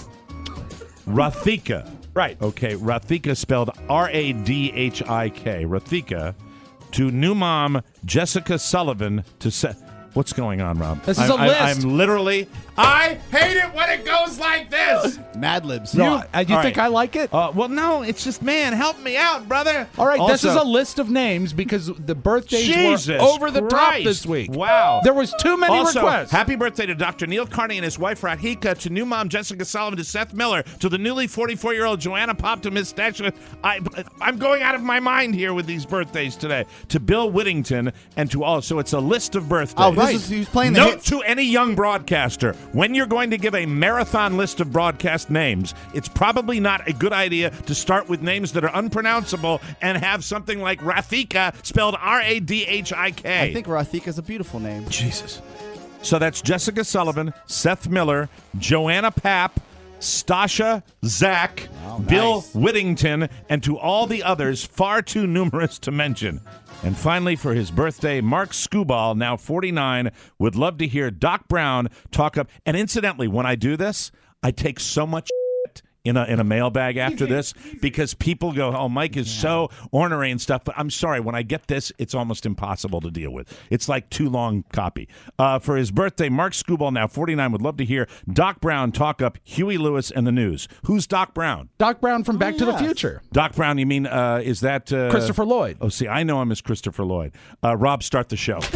S8: Rathika.
S2: Right.
S8: Okay, Rathika spelled R-A-D-H-I-K. Rathika to new mom Jessica Sullivan to What's going on, Rob?
S2: This is a list.
S8: I'm literally. I hate it when it goes like this.
S4: Mad Libs.
S2: You
S8: All
S2: think
S8: right.
S2: I like it?
S8: Well, no, it's just, man, help me out, brother.
S2: All right, this is
S8: Also-
S2: a list of names because the birthdays
S8: Jesus
S2: were over the top
S8: Christ.
S2: this week.
S8: Wow.
S2: There was too many
S8: Also,
S2: requests.
S8: happy birthday to Dr. Neil Carney and his wife Radhika, to new mom Jessica Sullivan, to Seth Miller, to the newly 44-year-old Joanna Pop, to Miss Thatcher. I'm going out of my mind here with these birthdays today. To Bill Whittington, and to all. So it's a list of birthdays.
S4: Oh, this is who's playing the
S8: Note
S4: hits.
S8: to any young broadcaster, when you're going to give a marathon list of broadcast names, it's probably not a good idea to start with names that are unpronounceable and have something like Rathika spelled R-A-D-H-I-K.
S4: I think Rathika's a beautiful name.
S8: Jesus. So that's Jessica Sullivan, Seth Miller, Joanna Papp, Stasha, Zach, Bill
S4: nice.
S8: Whittington, and to all the others far too numerous to mention. And finally, for his birthday, Mark Scuball, now 49, would love to hear Doc Brown talk up. And incidentally, when I do this, I take so much shit in a mailbag after this because people go, oh, Mike is so ornery and stuff. But I'm sorry, when I get this, it's almost impossible to deal with. It's like too long copy. For his birthday, Mark Scuball, now 49, would love to hear Doc Brown talk up Huey Lewis and the News. Who's Doc Brown?
S2: Doc Brown from Back to the Future.
S8: Doc Brown, you mean, is that...
S2: Christopher Lloyd.
S8: Oh, see, I know him as Christopher Lloyd. Rob, start the show.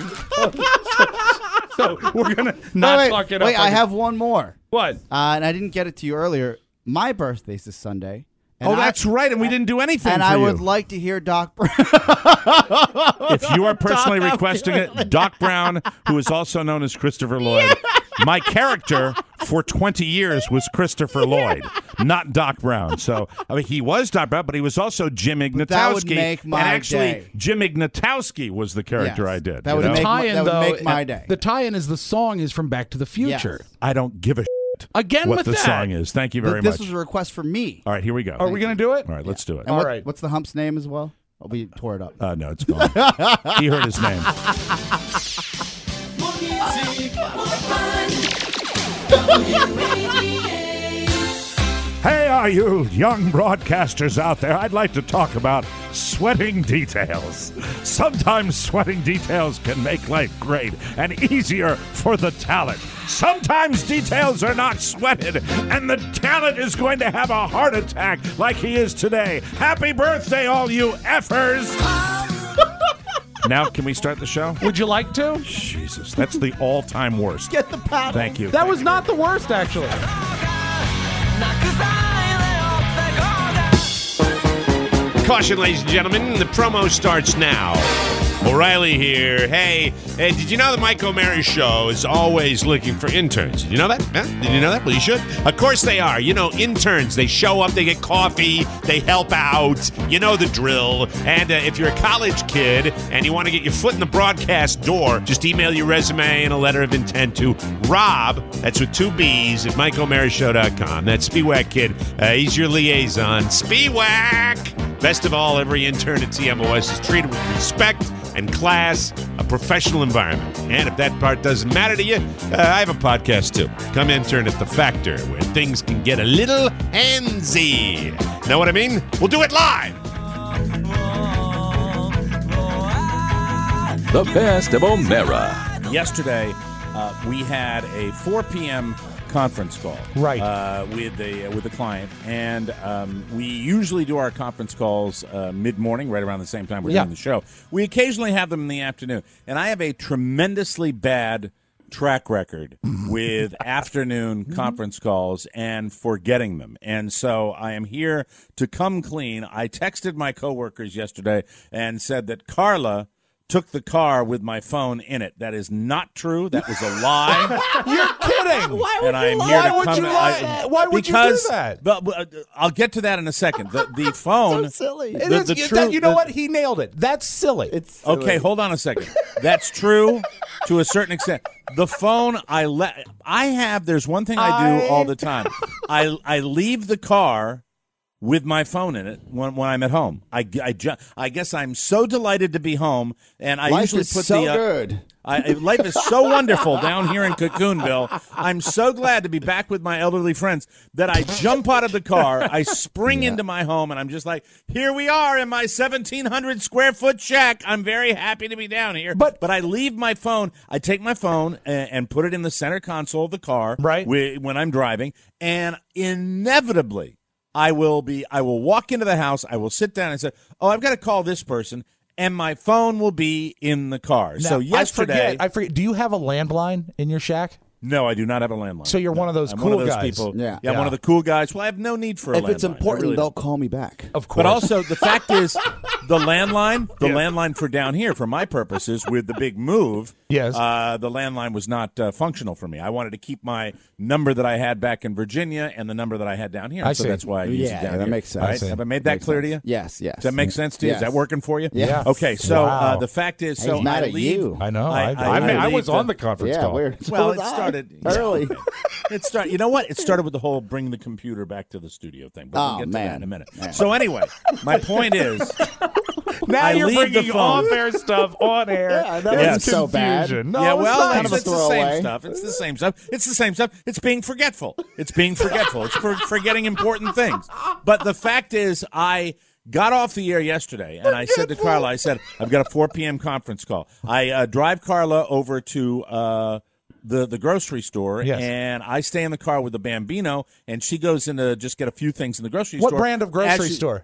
S2: So we're going to not talk it up.
S4: Wait, I have one more.
S2: What?
S4: And I didn't get it to you earlier. My birthday's this Sunday. And
S8: That's right, and we didn't do anything
S4: And
S8: for
S4: I
S8: you.
S4: would like to hear Doc Brown.
S8: If you are personally
S4: Doc,
S8: requesting it, Doc Brown, who is also known as Christopher Lloyd. My character for 20 years was Christopher Lloyd, not Doc Brown. So he was Doc Brown, but he was also Jim Ignatowski.
S4: That would make my
S8: and actually,
S4: day.
S8: Jim Ignatowski was the character
S4: Yes,
S8: I did.
S4: that
S8: you
S4: would
S8: know?
S4: make
S2: Tie-in,
S4: that would
S2: though,
S4: make my day.
S2: The tie-in is the song is from Back to the Future.
S4: Yes.
S8: I don't give a shit
S2: Again
S8: what
S2: with
S8: the
S2: that.
S8: song is. Thank you very
S4: This
S8: much.
S4: was a request from me.
S8: All right, here we go.
S2: Are we going to do it?
S8: All right, let's do it.
S4: And
S2: All
S4: what-
S2: right.
S4: What's the hump's name as well? Oh, we tore it up.
S8: No, it's gone. He heard his name.
S11: More music, more fun.
S8: Hey, are you young broadcasters out there? I'd like to talk about sweating details. Sometimes sweating details can make life great and easier for the talent. Sometimes details are not sweated, and the talent is going to have a heart attack like he is today. Happy birthday, all you effers! Now, can we start the show?
S2: Would you like to?
S8: Jesus, that's the all-time worst.
S4: Get the paddle.
S8: Thank you.
S2: That was not the worst, actually.
S3: Caution, ladies and gentlemen, the promo starts now. O'Reilly here. Hey, did you know the Mike O'Mara Show is always looking for interns? Did you know that? Huh? Did you know that? Well, you should. Of course they are. You know, interns, they show up, they get coffee, they help out. You know the drill. And if you're a college kid and you want to get your foot in the broadcast door, just email your resume and a letter of intent to Rob, that's with 2 B's, at MikeO'MaraShow.com. That's Spiewak Kid. He's your liaison. Spiewak! Best of all, every intern at TMOS is treated with respect and class, a professional environment. And if that part doesn't matter to you, I have a podcast too. Come intern at The Factor, where things can get a little handsy. Know what I mean? We'll do it live.
S1: The best of O'Mara.
S8: Yesterday, we had a 4 p.m.
S12: conference call,
S2: right,
S12: with the client, and we usually do our conference calls mid-morning, right around the same time we're doing the show. We occasionally have them in the afternoon, and I have a tremendously bad track record with afternoon conference calls and forgetting them. And so I am here to come clean. I texted my coworkers yesterday and said that Carla took the car with my phone in it. That is not true. That was a lie.
S2: You're kidding.
S12: Why would you lie? Why would you do that? But I'll get to that in a second. The phone.
S4: So silly.
S2: You know what? He nailed it. That's silly.
S4: It's silly.
S12: Okay, hold on a second. That's true to a certain extent. The phone there's one thing I do all the time. I leave the car with my phone in it when I'm at home. I guess I'm so delighted to be home, and I
S4: Life
S12: usually
S4: is
S12: put
S4: so
S12: the
S4: good.
S12: Life is so wonderful down here in Cocoonville. I'm so glad to be back with my elderly friends that I jump out of the car, I spring into my home, and I'm just like, here we are in my 1,700 square foot shack. I'm very happy to be down here. But I leave my phone. I take my phone and put it in the center console of the car when I'm driving, and inevitably I will walk into the house, I will sit down and say, oh, I've got to call this person, and my phone will be in the car.
S2: Now,
S12: so yesterday...
S2: I forget. Do you have a landline in your shack?
S12: No, I do not have a landline.
S2: So you're one of those
S12: I'm
S2: cool
S12: one of those
S2: guys.
S12: People. Yeah, I'm one of the cool guys. Well, I have no need for a landline.
S4: If it's important, they'll call me back.
S2: Of course.
S12: But also, the fact is, the landline for down here, for my purposes, with the big move, the landline was not functional for me. I wanted to keep my number that I had back in Virginia and the number that I had down here.
S2: I
S12: so
S2: see.
S12: that's why I use it down here.
S4: That makes sense.
S12: Right? Have I made that clear to you?
S4: Yes.
S12: Does that make sense to you?
S4: Yes.
S12: Is that working for you?
S4: Yeah.
S12: Okay, so
S2: Wow.
S12: the fact is,
S4: He's mad at you.
S2: I know.
S12: I
S2: was on the conference call.
S4: Weird.
S12: Well,
S4: So
S12: it
S4: was I.
S12: started
S4: early.
S12: You know what? It started with the whole bring the computer back to the studio thing. But we'll get to that in a minute.
S4: Man.
S12: So anyway, my point is,
S2: Now you're
S12: leave the
S2: bringing
S12: phone.
S2: off-air stuff on air.
S4: Yeah, that wasn't so bad.
S2: No,
S12: yeah,
S2: it's
S12: well,
S2: not.
S4: kind of a
S12: it's the same
S4: throwaway.
S12: stuff. It's the same stuff. It's the same stuff. It's being forgetful. It's being forgetful. It's forgetting important things. But the fact is, I got off the air yesterday, and I said to Carla, I said, I've got a 4 p.m. conference call. I drive Carla over to the grocery store, and I stay in the car with the Bambino, and she goes in to just get a few things in the grocery store.
S2: What brand of grocery store?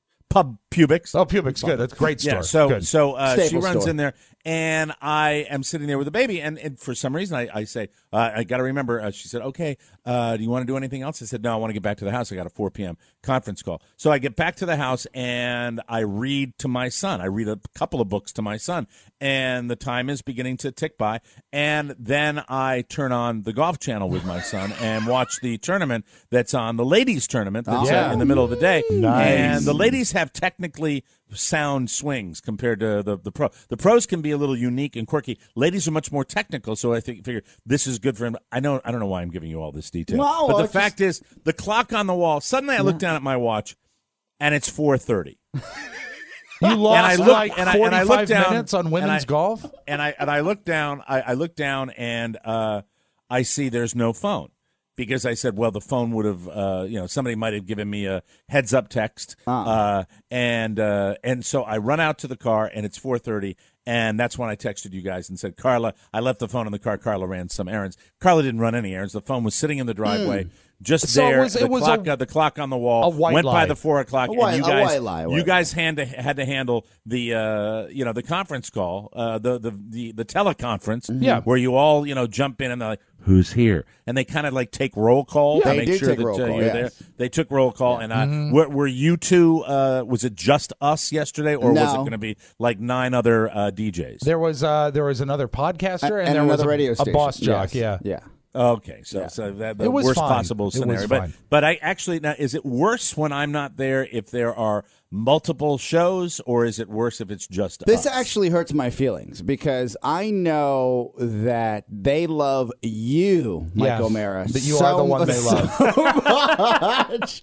S12: Pubix.
S2: Oh, Pubix, good. That's a great store.
S12: Yeah, so
S2: good.
S12: She runs in there, and I am sitting there with the baby, and for some reason I say, I got to remember, she said, okay, do you want to do anything else? I said, no, I want to get back to the house. I got a 4 p.m. conference call. So I get back to the house, and I read to my son. I read a couple of books to my son, and the time is beginning to tick by, and then I turn on the golf channel with my son and watch the tournament that's on, the ladies' tournament that's in the middle of the day.
S2: Nice.
S12: And the ladies have technically sound swings compared to the pro. The pros can be a little unique and quirky. Ladies are much more technical, so I figure this is good for him. I don't know why I'm giving you all this detail.
S4: No,
S12: but the fact is, the clock on the wall, suddenly I look down at my watch, and it's 4:30.
S2: You lost like 45
S12: down,
S2: minutes on women's golf?
S12: And I look down, I look down, and I see there's no phone. Because I said, well, the phone would have, somebody might have given me a heads-up text, and so I run out to the car, and it's 4:30, and that's when I texted you guys and said, Carla, I left the phone in the car. Carla ran some errands. Carla didn't run any errands. The phone was sitting in the driveway, just
S2: So
S12: there.
S2: it was
S12: the clock on the wall
S2: a white
S12: went
S2: lie.
S12: by the 4 o'clock,
S4: A white lie.
S12: you guys had to handle the the conference call, the teleconference, where you all jump in and they're like, who's here? And they kind of like take roll call to make sure that you're there. They took roll call, and were you two? Was it just us yesterday, or was it going to be like 9 other DJs?
S2: There was another podcaster and there was
S4: another radio
S2: a
S4: station.
S2: boss jock.
S4: Yes.
S2: Yeah.
S12: Okay, so that the
S2: It was
S12: worst
S2: fine.
S12: possible
S2: It
S12: scenario.
S2: was fine.
S12: But I actually now, is it worse when I'm not there if there are multiple shows, or is it worse if it's just
S4: This
S12: us?
S4: actually hurts my feelings because I know that they love you, Mike O'Mara.
S2: That you are the one they love.
S4: Much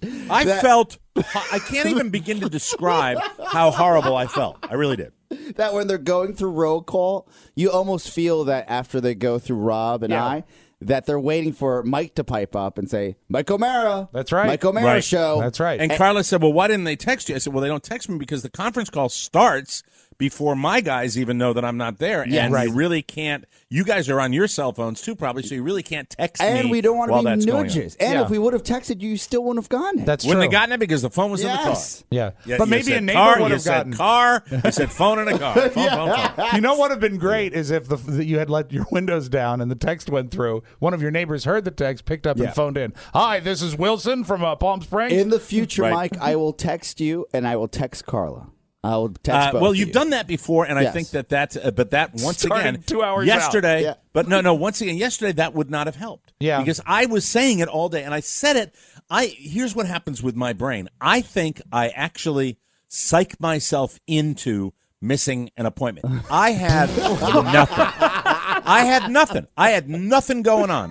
S12: I can't even begin to describe how horrible I felt. I really did.
S4: that when they're going through roll call, you almost feel that after they go through Rob and I, that they're waiting for Mike to pipe up and say, Mike O'Mara.
S2: That's right.
S4: Mike O'Mara
S12: Right.
S4: show.
S2: That's right.
S12: And Carla said, well, why didn't they text you? I said, well, they don't text me because the conference call starts before my guys even know that I'm not there.
S4: Yes.
S12: And
S2: Right.
S12: you really can't. You guys are on your cell phones, too, probably, so you really can't text me
S4: And we don't want
S12: while
S4: to be
S12: that's going on.
S4: nudges. And
S2: Yeah.
S4: if we would have texted you, you still wouldn't have gotten it.
S2: That's
S12: Wouldn't
S2: true.
S12: have gotten it because the phone was in the car.
S4: Yes.
S2: Yeah.
S12: Yeah,
S2: But
S12: you
S2: maybe
S12: said
S2: a neighbor
S12: car,
S2: would
S12: you
S2: have gotten.
S12: said car. You said phone in a car. Phone.
S2: You know what would have been great is if you had let your windows down and the text went through. One of your neighbors heard the text, picked up, and phoned in. Hi, this is Wilson from Palm Springs.
S4: In the future,
S12: Right.
S4: Mike, I will text you and I will text Carla. I will text both
S12: Well,
S4: of
S12: you've
S4: you.
S12: done that before, and I
S4: Yes.
S12: think that's. But that once
S2: Started
S12: again,
S2: 2 hours
S12: yesterday.
S4: out. Yeah.
S12: But no. Once again, yesterday that would not have helped.
S2: Yeah.
S12: Because I was saying it all day, and I said it. Here's what happens with my brain. I think I actually psych myself into missing an appointment. I had nothing. I had nothing going on.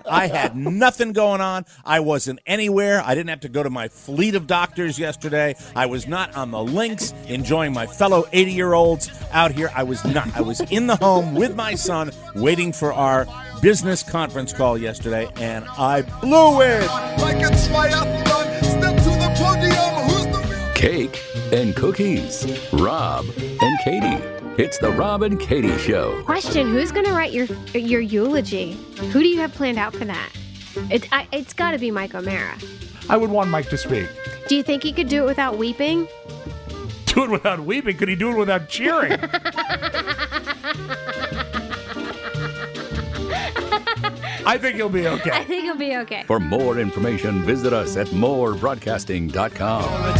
S12: I wasn't anywhere. I didn't have to go to my fleet of doctors yesterday. I was not on the links enjoying my fellow 80-year-olds out here. I was not. I was in the home with my son waiting for our business conference call yesterday, and I blew it.
S1: Cake and cookies. Rob and Katie. It's the Rob and Katie Show.
S13: Question: who's going to write your eulogy? Who do you have planned out for that? It's got to be Mike O'Mara.
S2: I would want Mike to speak.
S13: Do you think he could do it without weeping?
S2: Do it without weeping? Could he do it without cheering? I think he'll be okay.
S13: I think he'll be okay.
S1: For more information, visit us at morebroadcasting.com.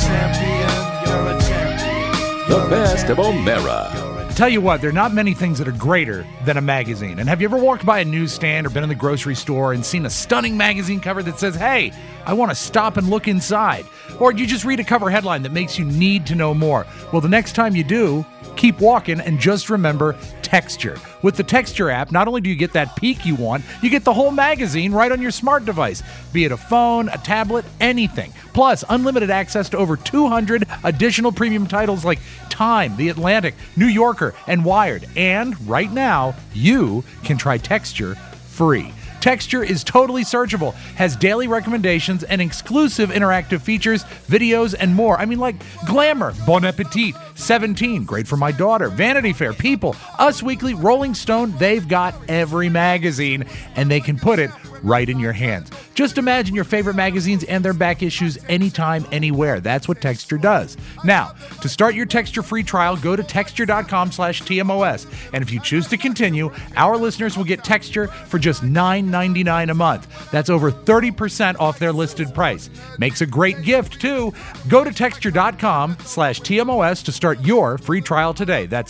S1: The best of O'Mara.
S2: Tell you what, there are not many things that are greater than a magazine. And have you ever walked by a newsstand or been in the grocery store and seen a stunning magazine cover that says, hey, I want to stop and look inside? Or you just read a cover headline that makes you need to know more? Well, the next time you do, keep walking and just remember Texture. With the Texture app, not only do you get that peek you want, you get the whole magazine right on your smart device, be it a phone, a tablet, anything. Plus, unlimited access to over 200 additional premium titles like Time, The Atlantic, New Yorker, and Wired. And right now, you can try Texture free. Texture is totally searchable, has daily recommendations and exclusive interactive features, videos, and more. I mean, like Glamour, Bon Appetit, 17, great for my daughter, Vanity Fair, People, Us Weekly, Rolling Stone. They've got every magazine, and they can put it right in your hands. Just imagine your favorite magazines and their back issues anytime, anywhere. That's what Texture does. Now, to start your Texture free trial, go to texture.com/TMOS. And if you choose to continue, our listeners will get Texture for just $9.99 a month. That's over 30% off their listed price. Makes a great gift, too. Go to texture.com/TMOS to start your free trial today. That's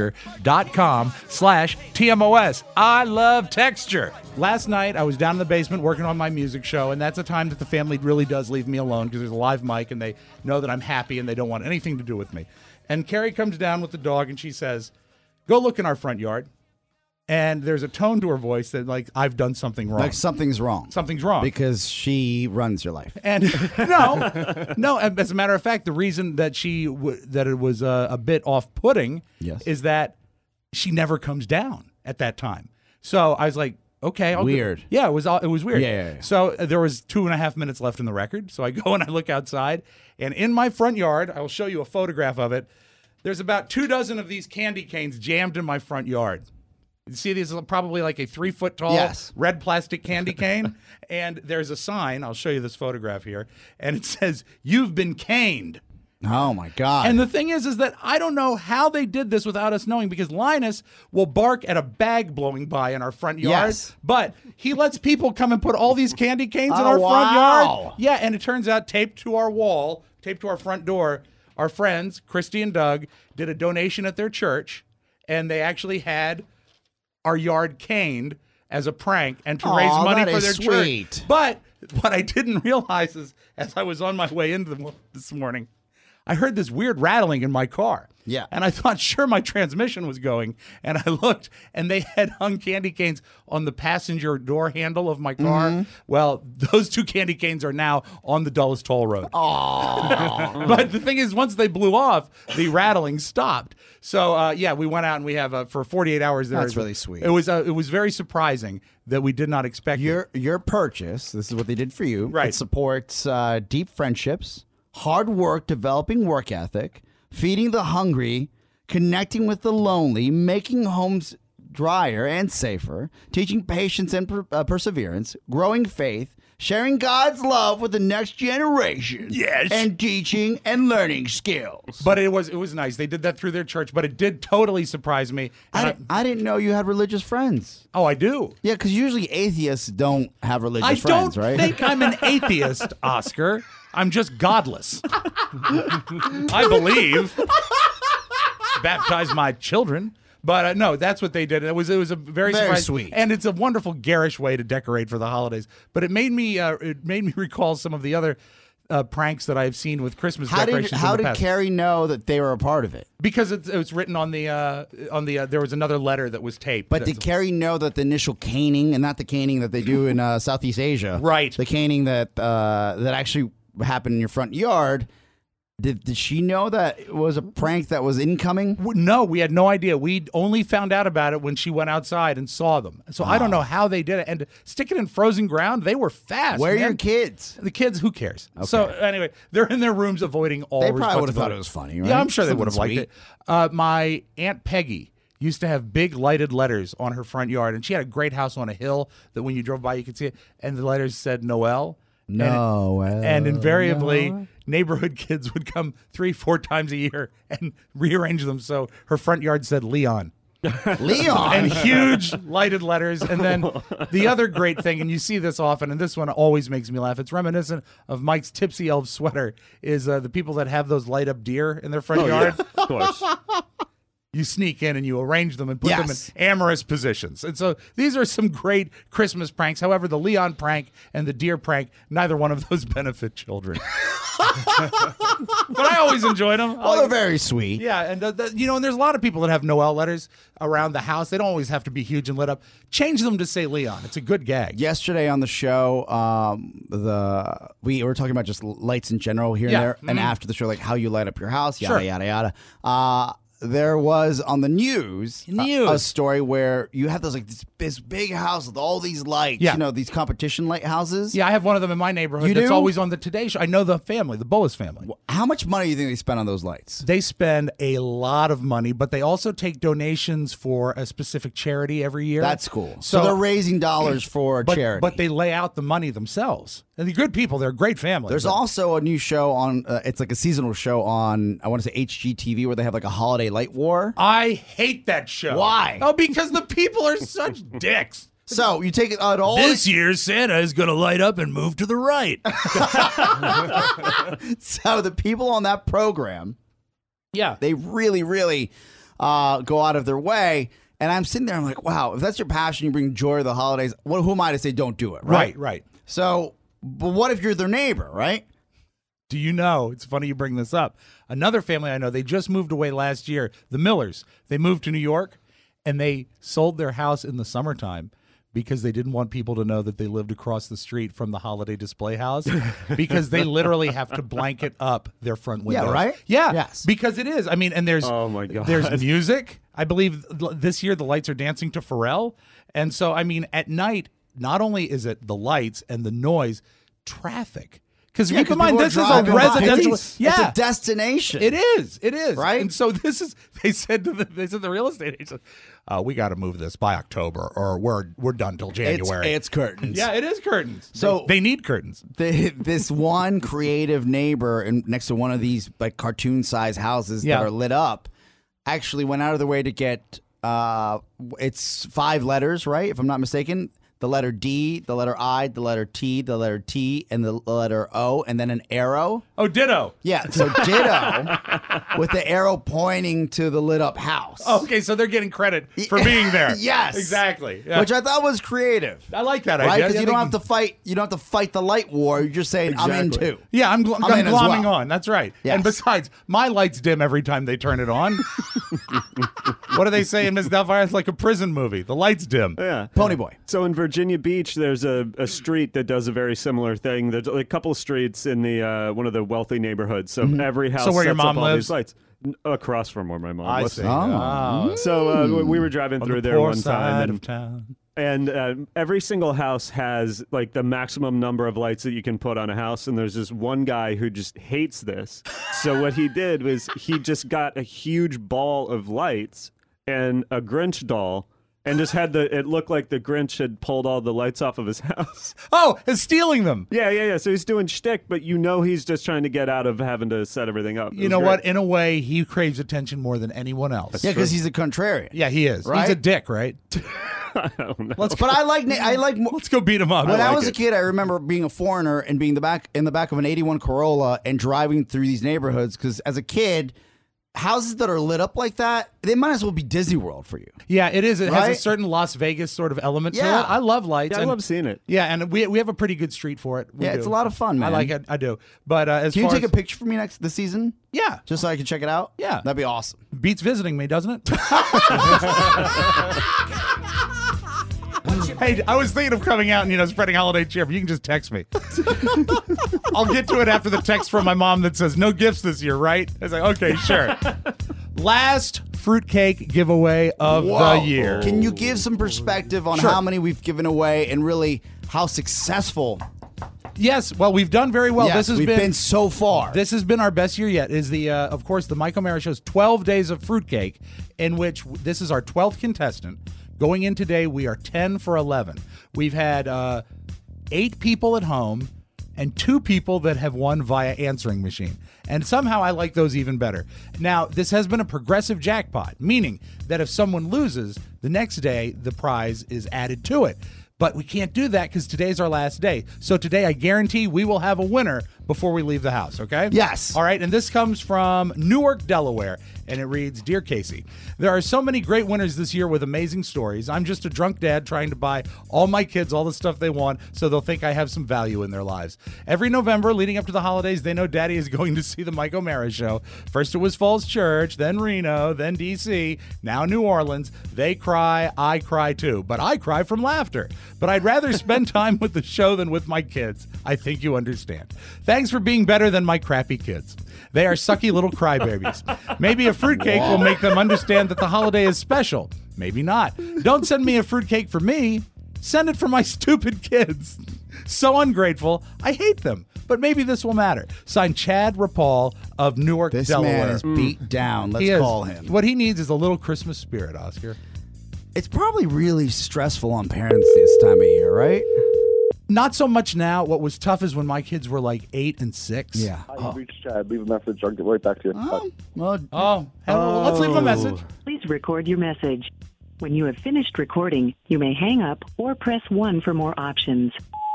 S2: texture.com/TMOS. I love Texture. Last night, I was down in the basement working on my music show, and that's a time that the family really does leave me alone because there's a live mic, and they know that I'm happy, and they don't want anything to do with me. And Carrie comes down with the dog, and she says, go look in our front yard. And there's a tone to her voice that, like, I've done something wrong.
S4: Like something's wrong.
S2: Something's wrong.
S4: Because she runs your life.
S2: And no. As a matter of fact, the reason that that it was a bit off-putting is that she never comes down at that time. So I was like, okay,
S4: weird.
S2: Yeah, it was weird.
S4: Yeah.
S2: So there was 2.5 minutes left in the record. So I go and I look outside, and in my front yard, I will show you a photograph of it. There's about 24 of these candy canes jammed in my front yard. You see, these are probably like a 3-foot tall red plastic candy cane. And there's a sign. I'll show you this photograph here. And it says, "You've been caned."
S4: Oh, my God.
S2: And the thing is that I don't know how they did this without us knowing, because Linus will bark at a bag blowing by in our front yard.
S4: Yes.
S2: But he lets people come and put all these candy canes in our front yard. Yeah, and it turns out taped to our wall, taped to our front door, our friends, Christy and Doug, did a donation at their church, and they actually had our yard caned as a prank and to raise money for their church. But what I didn't realize is, as I was on my way into this morning, I heard this weird rattling in my car.
S4: Yeah.
S2: And I thought, sure, my transmission was going. And I looked, and they had hung candy canes on the passenger door handle of my car.
S4: Mm-hmm.
S2: Well, those 2 candy canes are now on the Dulles Toll Road. But the thing is, once they blew off, the rattling stopped. So, we went out and we have for 48 hours there.
S4: That's really sweet.
S2: It was very surprising that we did not expect
S4: your purchase. This is what they did for you.
S2: Right.
S4: It supports deep friendships, hard work, developing work ethic, feeding the hungry, connecting with the lonely, making homes drier and safer, teaching patience and perseverance, growing faith, sharing God's love with the next generation.
S2: Yes.
S4: And teaching and learning skills.
S2: But it was nice. They did that through their church, but it did totally surprise me. And
S4: I didn't know you had religious friends.
S2: Oh, I do.
S4: Yeah, because usually atheists don't have religious friends, right?
S2: I don't think I'm an atheist, Oscar. I'm just godless. I believe. Baptize my children. But no, that's what they did. It was a very
S4: sweet,
S2: and it's a wonderful garish way to decorate for the holidays. But it made me recall some of the other pranks that I've seen with Christmas decorations.
S4: How
S2: in the
S4: did
S2: past.
S4: Carrie know that they were a part of it?
S2: Because it was written on the there was another letter that was taped.
S4: But did Carrie know that the initial caning, and not the caning that they do in Southeast Asia,
S2: right?
S4: The caning that actually happened in your front yard. Did she know that it was a prank that was incoming?
S2: No, we had no idea. We only found out about it when she went outside and saw them. So I don't know how they did it. And to stick it in frozen ground, they were fast.
S4: Where are
S2: man.
S4: your kids?
S2: The kids, who cares?
S4: Okay.
S2: So anyway, they're in their rooms avoiding all
S4: They probably would have
S2: responsibility.
S4: thought it was funny, right?
S2: Yeah, I'm sure they
S4: Something
S2: would have liked
S4: sweet.
S2: it. My Aunt Peggy used to have big lighted letters on her front yard, and she had a great house on a hill that when you drove by you could see it, and the letters said Noel. And invariably, neighborhood kids would come 3-4 times a year and rearrange them so her front yard said Leon.
S4: Leon.
S2: And huge lighted letters. And then the other great thing, and you see this often, and this one always makes me laugh, it's reminiscent of Mike's Tipsy Elf sweater, is the people that have those light up deer in their front yard.
S8: Yeah, of course.
S2: You sneak in and you arrange them and put them in amorous positions. And so these are some great Christmas pranks. However, the Leon prank and the deer prank, neither one of those benefit children. But I always enjoyed them.
S4: Well, they're very sweet.
S2: Yeah, and and there's a lot of people that have Noel letters around the house. They don't always have to be huge and lit up. Change them to say Leon. It's a good gag.
S4: Yesterday on the show, we were talking about just lights in general here and there, and after the show, like how you light up your house, yada yada yada. There was on the news a story where you have those this big house with all these lights, these competition light houses.
S2: Yeah, I have one of them in my neighborhood.
S4: You
S2: that's
S4: do?
S2: always on the Today Show. I know the family, the Bullis family.
S4: How much money do you think they spend on those lights?
S2: They spend a lot of money, but they also take donations for a specific charity every year.
S4: That's cool. So they're raising dollars for a charity.
S2: But they lay out the money themselves. And they're good people. They're a great family.
S4: There's also a new show on, it's like a seasonal show on, I want to say HGTV, where they have like a holiday light war.
S2: I hate that show.
S4: Why?
S2: Oh, because the people are such dicks.
S4: So you take it out all
S2: this year, Santa is going to light up and move to the right.
S4: So the people on that program, they really, really go out of their way. And I'm sitting there, I'm like, wow, if that's your passion, you bring joy to the holidays, who am I to say don't do it, right?
S2: Right.
S4: So, but what if you're their neighbor, right?
S2: Do you know, it's funny you bring this up. Another family I know, they just moved away last year, the Millers. They moved to New York, and they sold their house in the summertime because they didn't want people to know that they lived across the street from the holiday display house because they literally have to blanket up their front windows.
S4: Yeah, right?
S2: Yeah,
S4: yes.
S2: Because it is. I mean, and there's there's music. I believe this year the lights are dancing to Pharrell. And so, I mean, at night, not only is it the lights and the noise, traffic. Because keep in mind, this is a residential.
S4: It's a destination.
S2: It is.
S4: Right.
S2: And so this is. They said to the real estate agent, "We got to move this by October, or we're done till January."
S4: It's curtains.
S2: Yeah, it is curtains.
S4: So
S2: they need curtains.
S4: This one creative neighbor next to one of these like cartoon size houses that are lit up actually went out of their way to get it's 5 letters, right? If I'm not mistaken. the letter D, the letter I, the letter T, the letter T, and the letter O, and then an arrow.
S2: Oh, ditto.
S4: Yeah, so ditto with the arrow pointing to the lit up house.
S2: Okay, so they're getting credit for being there.
S4: Yes,
S2: exactly. Yeah.
S4: Which I thought was creative.
S2: I like that
S4: right?
S2: idea.
S4: Because you don't have to fight. You don't have to fight the light war. You're just saying I'm in too.
S2: Yeah, I'm
S4: in as
S2: glomming
S4: well.
S2: on. That's right.
S4: Yes.
S2: And besides, my lights dim every time they turn it on. What do they say in Miss Doubtfire? It's like a prison movie. The lights dim.
S14: Yeah.
S4: Pony Boy.
S14: So in Virginia Beach, there's a street that does a very similar thing. There's a couple of streets in the one of the wealthy neighborhoods. So every house
S2: So where your
S14: sets
S2: mom
S14: up all
S2: lives?
S14: these lights. Across from where my mom
S2: I
S14: lives.
S2: see. Oh.
S14: So we were driving
S2: On
S14: through
S2: the
S14: there
S2: poor
S14: one
S2: side
S14: time.
S2: of town.
S14: And every single house has like the maximum number of lights that you can put on a house. And there's this one guy who just hates this. So what he did was he just got a huge ball of lights and a Grinch doll and just had it looked like the Grinch had pulled all the lights off of his house.
S2: Oh, and stealing them.
S14: Yeah. So he's doing shtick, but he's just trying to get out of having to set everything up.
S2: You know what? In a way, he craves attention more than anyone else.
S4: Yeah, because he's a contrarian.
S2: Yeah, he is.
S4: Right?
S2: He's a dick, right?
S14: I don't know.
S4: But I like
S2: Let's go beat him up.
S4: When I was a kid, I remember being a foreigner and being in the back of an '81 Corolla and driving through these neighborhoods. Because as a kid, houses that are lit up like that, they might as well be Disney World for you.
S2: Yeah, it is. It has
S4: Right?
S2: a certain Las Vegas sort of element to
S4: Yeah.
S2: it. I love lights.
S14: Yeah, I
S2: and-
S14: love seeing it.
S2: Yeah, and we have a pretty good street for it. We
S4: Yeah,
S2: do.
S4: it's a lot of fun, man.
S2: I like it. I do. But as
S4: Can you
S2: far
S4: take
S2: as
S4: a picture for me this season?
S2: Yeah.
S4: Just so I can check it out?
S2: Yeah.
S4: That'd be awesome.
S2: Beats visiting me, doesn't it? Hey, I was thinking of coming out and spreading holiday cheer, but you can just text me. I'll get to it after the text from my mom that says no gifts this year, right? I was like, okay, sure. Last fruitcake giveaway of the year.
S4: Can you give some perspective on
S2: Sure.
S4: how many we've given away and really how successful?
S2: Yes, well, we've done very well.
S4: Yes,
S2: This has
S4: we've been so far.
S2: This has been our best year yet. Is the of course the Mike O'Mara Show's 12 days of fruitcake, in which this is our 12th contestant. Going in today, we are 10 for 11. We've had 8 people at home and 2 people that have won via answering machine. And somehow I like those even better. Now, this has been a progressive jackpot, meaning that if someone loses, the next day the prize is added to it. But we can't do that because today's our last day. So today I guarantee we will have a winner before we leave the house, okay?
S4: Yes.
S2: All right, and this comes from Newark, Delaware, and it reads, Dear Casey, there are so many great winners this year with amazing stories. I'm just a drunk dad trying to buy all my kids all the stuff they want so they'll think I have some value in their lives. Every November leading up to the holidays, they know Daddy is going to see the Mike O'Mara Show. First it was Falls Church, then Reno, then D.C., now New Orleans. They cry, I cry too, but I cry from laughter. But I'd rather spend time with the show than with my kids. I think you understand. Thanks for being better than my crappy kids. They are sucky little crybabies. Maybe a fruitcake will make them understand that the holiday is special. Maybe not. Don't send me a fruitcake for me. Send it for my stupid kids. So ungrateful. I hate them. But maybe this will matter. Signed, Chad Rapal of Newark,
S4: This
S2: Delaware.
S4: man is beat down. Let's
S2: He is.
S4: call him.
S2: What he needs is a little Christmas spirit, Oscar.
S4: It's probably really stressful on parents this time of year, right?
S2: Not so much now. What was tough is when my kids were like 8 and 6.
S4: Yeah.
S15: Hi, you've reached Chad. Leave a message. I'll get right back to you. Bye.
S2: Well, let's leave a message.
S16: Please record your message. When you have finished recording, you may hang up or press 1 for more options.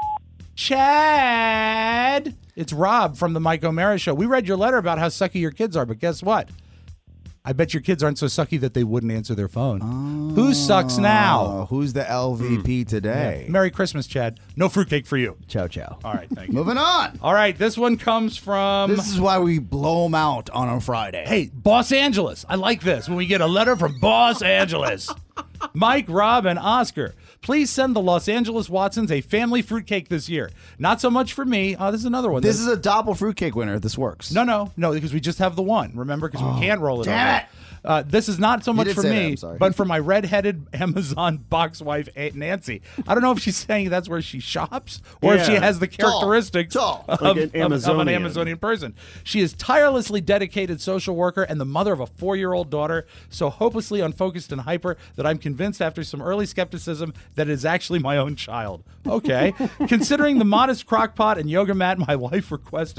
S2: Chad! It's Rob from the Mike O'Mara Show. We read your letter about how sucky your kids are, but guess what? I bet your kids aren't so sucky that they wouldn't answer their phone. Who sucks now?
S4: Who's the LVP today?
S2: Yeah. Merry Christmas, Chad. No fruitcake for you.
S4: Ciao, ciao.
S2: All right, thank you.
S4: Moving on.
S2: All right, this one comes from...
S4: This is why we blow them out on a Friday.
S2: Hey, Los Angeles. I like this. When we get a letter from Los Angeles. Mike, Rob, and Oscar. Please send the Los Angeles Watsons a family fruitcake this year. Not so much for me. Oh, this is another one.
S4: This is a doppel fruitcake winner. This works.
S2: No, because we just have the one. Remember, because we can't roll it
S4: damn
S2: over.
S4: it.
S2: This is not so much
S4: did
S2: for
S4: say that,
S2: me,
S4: I'm sorry.
S2: but for my redheaded Amazon box wife, Aunt Nancy. I don't know if she's saying that's where she shops or if she
S14: Yeah.
S2: has the characteristics
S14: Like
S2: of
S14: an
S2: an
S14: Amazonian.
S2: Amazonian person. She is tirelessly dedicated social worker and the mother of a 4-year-old daughter, so hopelessly unfocused and hyper that I'm convinced after some early skepticism that it is actually my own child. Okay. Considering the modest crock pot and yoga mat my wife requested,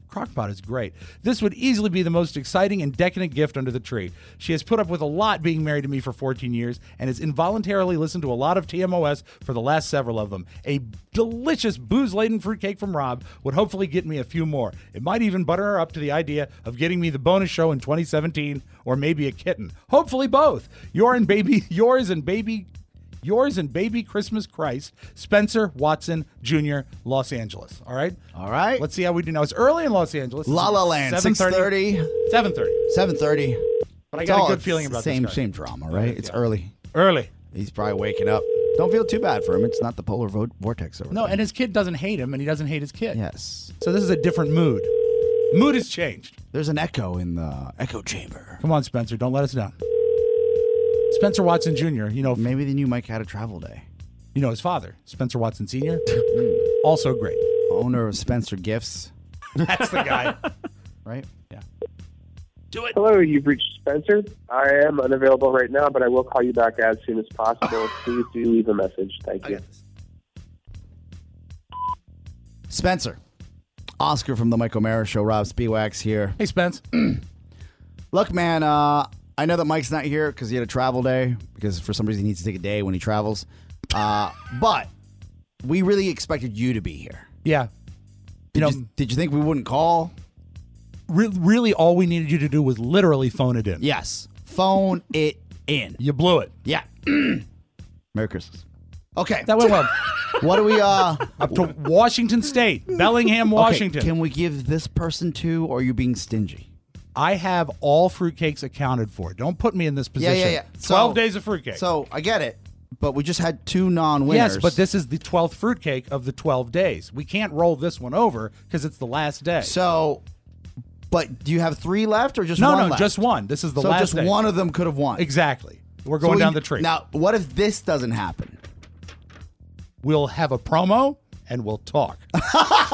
S2: Crock-Pot is great. This would easily be the most exciting and decadent gift under the tree. She has put up with a lot being married to me for 14 years and has involuntarily listened to a lot of TMOS for the last several of them. A delicious booze-laden fruitcake from Rob would hopefully get me a few more. It might even butter her up to the idea of getting me the bonus show in 2017 or maybe a kitten. Hopefully both. Yours and baby Christmas Christ, Spencer Watson Jr., Los Angeles. All right?
S4: All right.
S2: Let's see how we do now. It's early in Los Angeles.
S4: La La Land, 6:30.
S2: 7:30.
S4: 7:30.
S2: But I got a good feeling about
S4: same,
S2: this guy.
S4: Same drama, right? It's early.
S2: Early.
S4: He's probably waking up. Don't feel too bad for him. It's not the polar vortex over
S2: No,
S4: there.
S2: and his kid doesn't hate him, and he doesn't hate his kid.
S4: Yes.
S2: So this is a different mood. Mood has changed.
S4: There's an echo in the echo chamber.
S2: Come on, Spencer. Don't let us down. Spencer Watson Jr.,
S4: Maybe the new Mike had a travel day.
S2: You know his father, Spencer Watson Sr., also great.
S4: Owner of Spencer Gifts.
S2: That's the guy.
S4: Right?
S2: Yeah.
S15: Hello, you've reached Spencer. I am unavailable right now, but I will call you back as soon as possible. Please do leave a message. Thank you.
S4: Spencer. Oscar from the Mike O'Mara Show. Rob Spiewak's here.
S2: Hey, Spence.
S4: Look, man, I know that Mike's not here because he had a travel day, because for some reason he needs to take a day when he travels. But we really expected you to be here.
S2: Yeah.
S4: Did you think we wouldn't call?
S2: Really, all we needed you to do was literally phone it in.
S4: Yes. Phone it in.
S2: You blew it.
S4: Yeah. Merry Christmas. Okay.
S2: That went well.
S4: What do we,
S2: Up to Washington State. Bellingham, Washington.
S4: Okay, can we give this person two, or are you being stingy?
S2: I have all fruitcakes accounted for. Don't put me in this position.
S4: Yeah.
S2: 12 days of fruitcake.
S4: So, I get it, but we just had two non-winners.
S2: Yes, but this is the 12th fruitcake of the 12 days. We can't roll this one over because it's the last day.
S4: So, but do you have three left or just
S2: no,
S4: one
S2: No,
S4: left?
S2: just one. This is the
S4: so
S2: last
S4: just
S2: day.
S4: one of them could have won.
S2: Exactly. We're going down the tree.
S4: Now, what if this doesn't happen?
S2: We'll have a promo and we'll talk. Because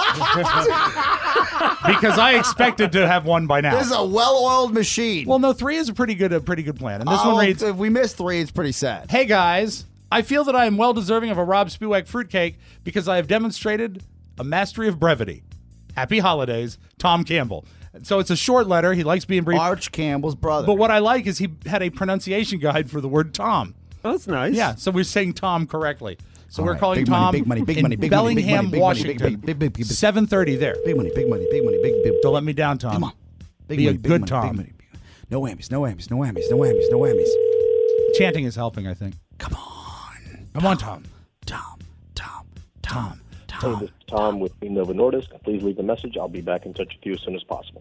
S2: I expected to have one by now.
S4: This is a well-oiled machine.
S2: Well, no, 3 is a pretty good plan. And this one reads,
S4: if we miss 3, it's pretty sad.
S2: Hey guys, I feel that I am well deserving of a Rob Spiewak fruitcake because I have demonstrated a mastery of brevity. Happy holidays, Tom Campbell. So it's a short letter. He likes being brief.
S4: Arch Campbell's brother.
S2: But what I like is he had a pronunciation guide for the word Tom.
S14: Oh, that's nice.
S2: Yeah, so we're saying Tom correctly. So
S4: All
S2: we're
S4: right,
S2: calling
S4: big
S2: Tom
S4: money, big money, big money,
S2: in
S4: big money, big
S2: Bellingham,
S4: money, big money,
S2: Washington.
S4: big money, big money.
S2: 7:30 there.
S4: Big money, big money, big money, big.
S2: Don't let me down, Tom.
S4: Come on. Big
S2: Be
S4: money,
S2: a
S4: big
S2: good
S4: money,
S2: Tom.
S4: big money, big money. No whammies, no whammies, no whammies, no whammies, no whammies.
S2: Chanting is helping, I think.
S4: Come on.
S2: Come on, Tom.
S4: Tom.
S15: Hey, this is Tom with Nova Nordisk. Please leave a message. I'll be back in touch with you as soon as possible.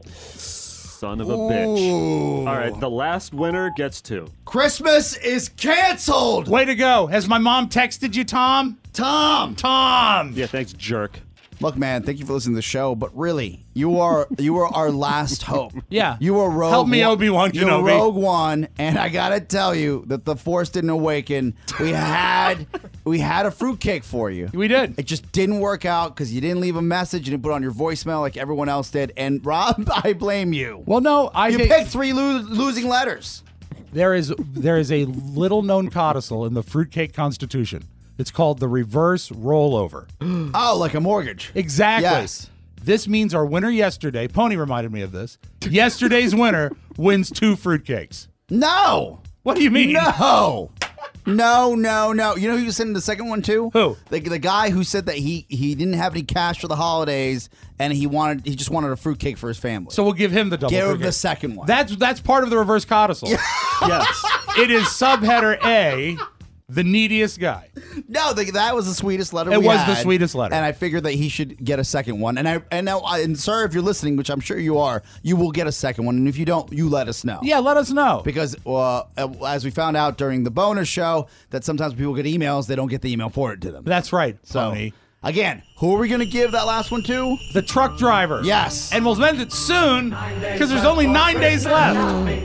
S14: Son of a bitch. All right, the last winner gets 2.
S4: Christmas is canceled.
S2: Way to go. Has my mom texted you, Tom?
S4: Tom.
S14: Yeah, thanks, jerk.
S4: Look, man, thank you for listening to the show, but really, you are our last hope.
S2: Yeah.
S4: You were Rogue
S2: Help me,
S4: One.
S2: Obi-Wan
S4: You're
S2: Kenobi.
S4: Rogue One, and I gotta tell you that the Force didn't awaken. We had a fruitcake for you.
S2: We did.
S4: It just didn't work out because you didn't leave a message. You didn't put it on your voicemail like everyone else did. And Rob, I blame you.
S2: Well, no,
S4: You picked 3 losing letters.
S2: There is a little-known codicil in the fruitcake constitution. It's called the reverse rollover.
S4: Oh, like a mortgage.
S2: Exactly.
S4: Yes.
S2: This means our winner yesterday, Pony reminded me of this, yesterday's winner wins 2 fruitcakes.
S4: No.
S2: What do you mean?
S4: No. No. You know who you sent in the second one to?
S2: Who?
S4: The guy who said that he didn't have any cash for the holidays and he just wanted a fruitcake for his family.
S2: So we'll give him the double
S4: Give him
S2: fruitcake.
S4: the second one.
S2: That's part of the reverse codicil.
S14: Yes.
S2: It is subheader A, the neediest guy.
S4: No, that was the sweetest letter
S2: It
S4: we
S2: was
S4: had,
S2: the sweetest letter.
S4: and I figured that he should get a second one. And sir, if you're listening, which I'm sure you are, you will get a second one. And if you don't, you let us know.
S2: Yeah, let us know.
S4: Because as we found out during the bonus show, that sometimes people get emails, they don't get the email forwarded to them.
S2: That's right,
S4: So
S2: Pony.
S4: again, who are we going to give that last one to?
S2: The truck driver.
S4: Yes.
S2: And we'll end it soon because there's only 9 days left.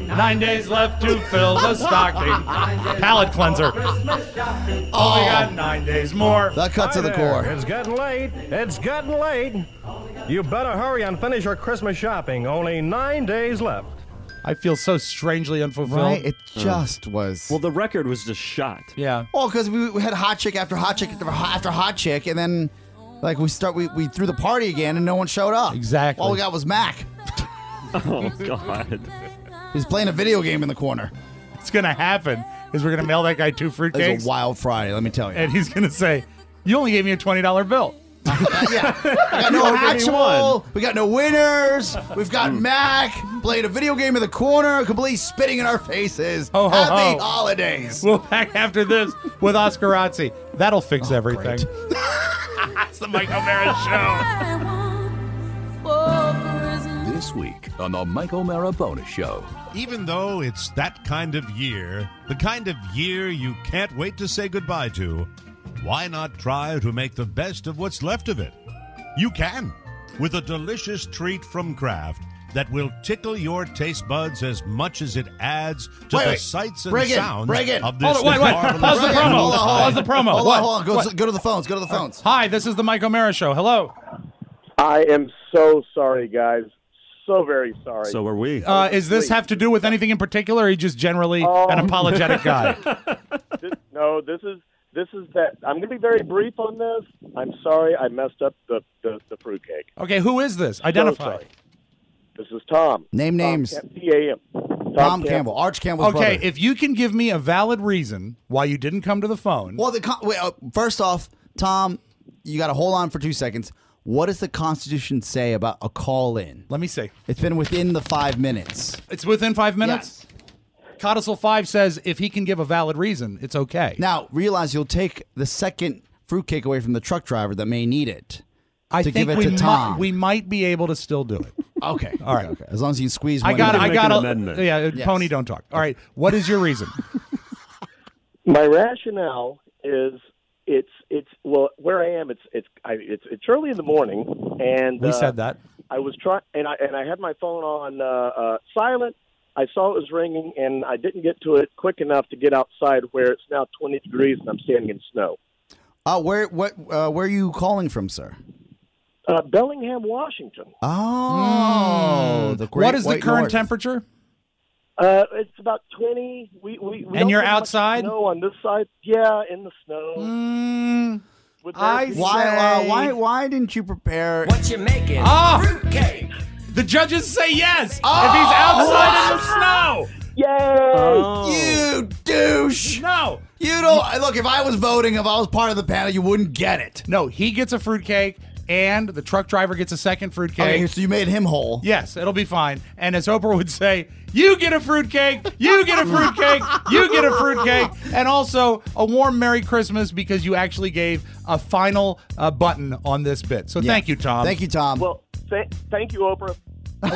S2: 9 days left to fill the stocking. Palate cleanser. Only got 9 days more.
S4: The cut to the core.
S17: It's getting late. It's getting late. You better hurry and finish your Christmas shopping. Only 9 days left.
S2: I feel so strangely unfulfilled.
S4: Right? It just was.
S14: Well, the record was just shot.
S2: Yeah.
S4: Well, because we had hot chick after hot chick after hot chick, and then Like we threw the party again and no one showed up.
S2: Exactly.
S4: All we got was Mac.
S14: Oh, God.
S4: He's playing a video game in the corner.
S2: What's going to happen is we're going to mail that guy 2 fruitcakes.
S4: It's a wild Friday, let me tell you.
S2: And he's going to say, you only gave me a $20 bill.
S4: Yeah. We got no actual. We got no winners. We've got Mac playing a video game in the corner, completely spitting in our faces.
S2: Ho, ho,
S4: Happy
S2: ho.
S4: holidays.
S2: We'll back after this with Oscar Razzi. That'll fix everything. It's the Mike O'Mara Show.
S1: This week on the Mike O'Mara Bonus Show.
S3: Even though it's that kind of year, the kind of year you can't wait to say goodbye to, why not try to make the best of what's left of it? You can, with a delicious treat from Kraft that will tickle your taste buds as much as it adds to the sights and sounds of this marvelous
S2: Pause the promo. Pause the promo.
S4: Hold on. Go to the phones. Go to the phones.
S2: Hi, this is the Mike O'Mara Show. Hello.
S18: I am so sorry, guys. So very sorry.
S14: So are we.
S2: Is this have to do with anything in particular, or are you just generally an apologetic guy?
S18: This is that. I'm going to be very brief on this. I'm sorry I messed up the fruitcake.
S2: Okay, who is this? Identify.
S18: So sorry. This is Tom.
S4: Name names.
S18: T-A-M.
S4: Tom Campbell. Arch Campbell's brother.
S2: Okay, if you can give me a valid reason why you didn't come to the phone.
S4: Well, first off, Tom, you got to hold on for 2 seconds. What does the Constitution say about a call-in?
S2: Let me see.
S4: It's been within the 5 minutes.
S2: It's within 5 minutes? Yes. Codicil 5 says if he can give a valid reason, it's okay.
S4: Now, realize you'll take the second fruitcake away from the truck driver that may need it.
S2: I
S4: to
S2: think
S4: give it to Tom.
S2: we might be able to still do it.
S4: Okay.
S2: All right.
S4: Okay. As long as you can squeeze one.
S2: I got
S14: an amendment.
S2: Yeah,
S4: Yes.
S2: Pony, don't talk. All right. What is your reason?
S18: My rationale is it's where I am. It's early in the morning, and
S2: We said that.
S18: I was trying, and I had my phone on silent. I saw it was ringing, and I didn't get to it quick enough to get outside where it's now 20 degrees and I'm standing in snow.
S4: Where are you calling from, sir?
S18: Bellingham, Washington.
S4: Oh, the great
S2: What is the
S4: white
S2: current
S4: north.
S2: temperature?
S18: It's about 20. We
S2: And
S18: don't
S2: you're
S18: get much
S2: outside?
S18: snow on this side. Yeah, in the snow. Would that be-
S4: Why didn't you prepare?
S11: What you making?
S2: Fruitcake. The judges say yes. If he's outside in the snow.
S18: Yay!
S4: You douche!
S2: No.
S4: You don't look. If I was voting, if I was part of the panel, you wouldn't get it.
S2: No, he gets a fruitcake, and the truck driver gets a second fruitcake.
S4: Okay, so you made him whole.
S2: Yes, it'll be fine. And as Oprah would say, you get a fruitcake, you get a fruitcake, you get a fruitcake, and also a warm Merry Christmas because you actually gave a final button on this bit. So thank you, Tom.
S4: Thank you, Tom.
S18: Well, thank you, Oprah.
S2: But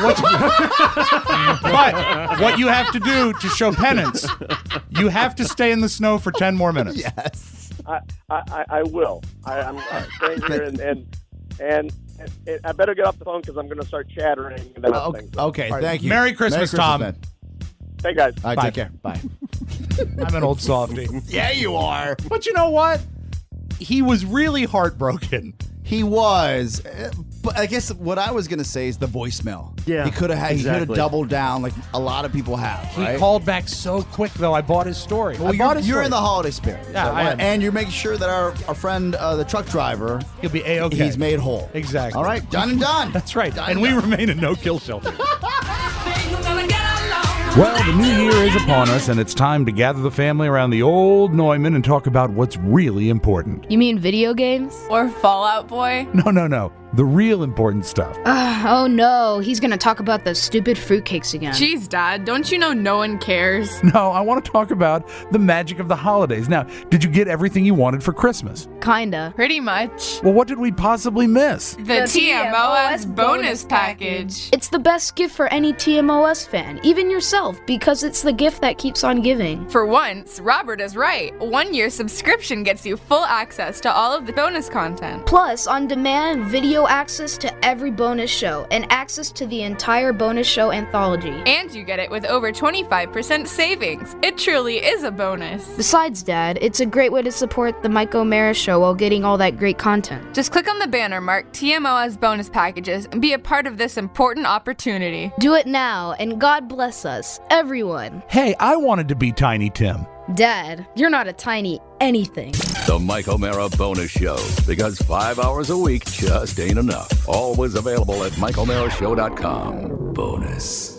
S2: what you have to do to show penance, you have to stay in the snow for 10 more minutes.
S4: Yes.
S18: I will. I'm staying here and I better get off the phone because I'm going to start chattering. And then
S4: Okay, thank you.
S2: Merry Christmas, Tom.
S4: man.
S18: Hey, guys.
S4: All right,
S2: Bye.
S4: take care. Bye.
S2: I'm an old softie.
S4: Yeah, you are.
S2: But you know what? He was really heartbroken.
S4: He was. But I guess what I was going to say is the voicemail.
S14: Yeah,
S4: He could have
S14: exactly.
S4: doubled down like a lot of people have.
S2: He
S4: right?
S2: called back so quick, though. I bought his story.
S4: Well,
S2: I bought his
S4: you're
S2: story.
S4: in the holiday spirit.
S2: Yeah, I am.
S4: And you're making sure that our friend, the truck driver,
S2: He'll be A-okay.
S4: he's made whole.
S2: Exactly.
S4: All right, done and done.
S2: That's right.
S4: Done
S2: And
S4: and
S2: we
S4: done.
S2: remain a no-kill shelter. Well, the new year is upon us, and it's time to gather the family around the old Neumann and talk about what's really important.
S19: You mean video games? Or Fallout Boy?
S2: No. The real important stuff.
S19: Oh no, he's gonna talk about the stupid fruitcakes again.
S20: Jeez, Dad, don't you know no one cares?
S2: No, I want to talk about the magic of the holidays. Now, did you get everything you wanted for Christmas?
S19: Kinda.
S20: Pretty much.
S2: Well, what did we possibly miss?
S20: The TMOS bonus package.
S19: It's the best gift for any TMOS fan, even yourself, because it's the gift that keeps on giving.
S20: For once, Robert is right. 1 year subscription gets you full access to all of the bonus content.
S19: Plus, on-demand video access to every bonus show and access to the entire bonus show anthology.
S20: And you get it with over 25% savings. It truly is a bonus.
S19: Besides, Dad, it's a great way to support the Mike O'Mara Show while getting all that great content.
S20: Just click on the banner marked TMOS bonus packages and be a part of this important opportunity.
S19: Do it now, and God bless us, everyone.
S2: Hey, I wanted to be Tiny Tim.
S19: Dad, you're not a tiny anything.
S1: The Mike O'Mara Bonus Show, because 5 hours a week just ain't enough. Always available at MikeO'MaraShow.com. Bonus.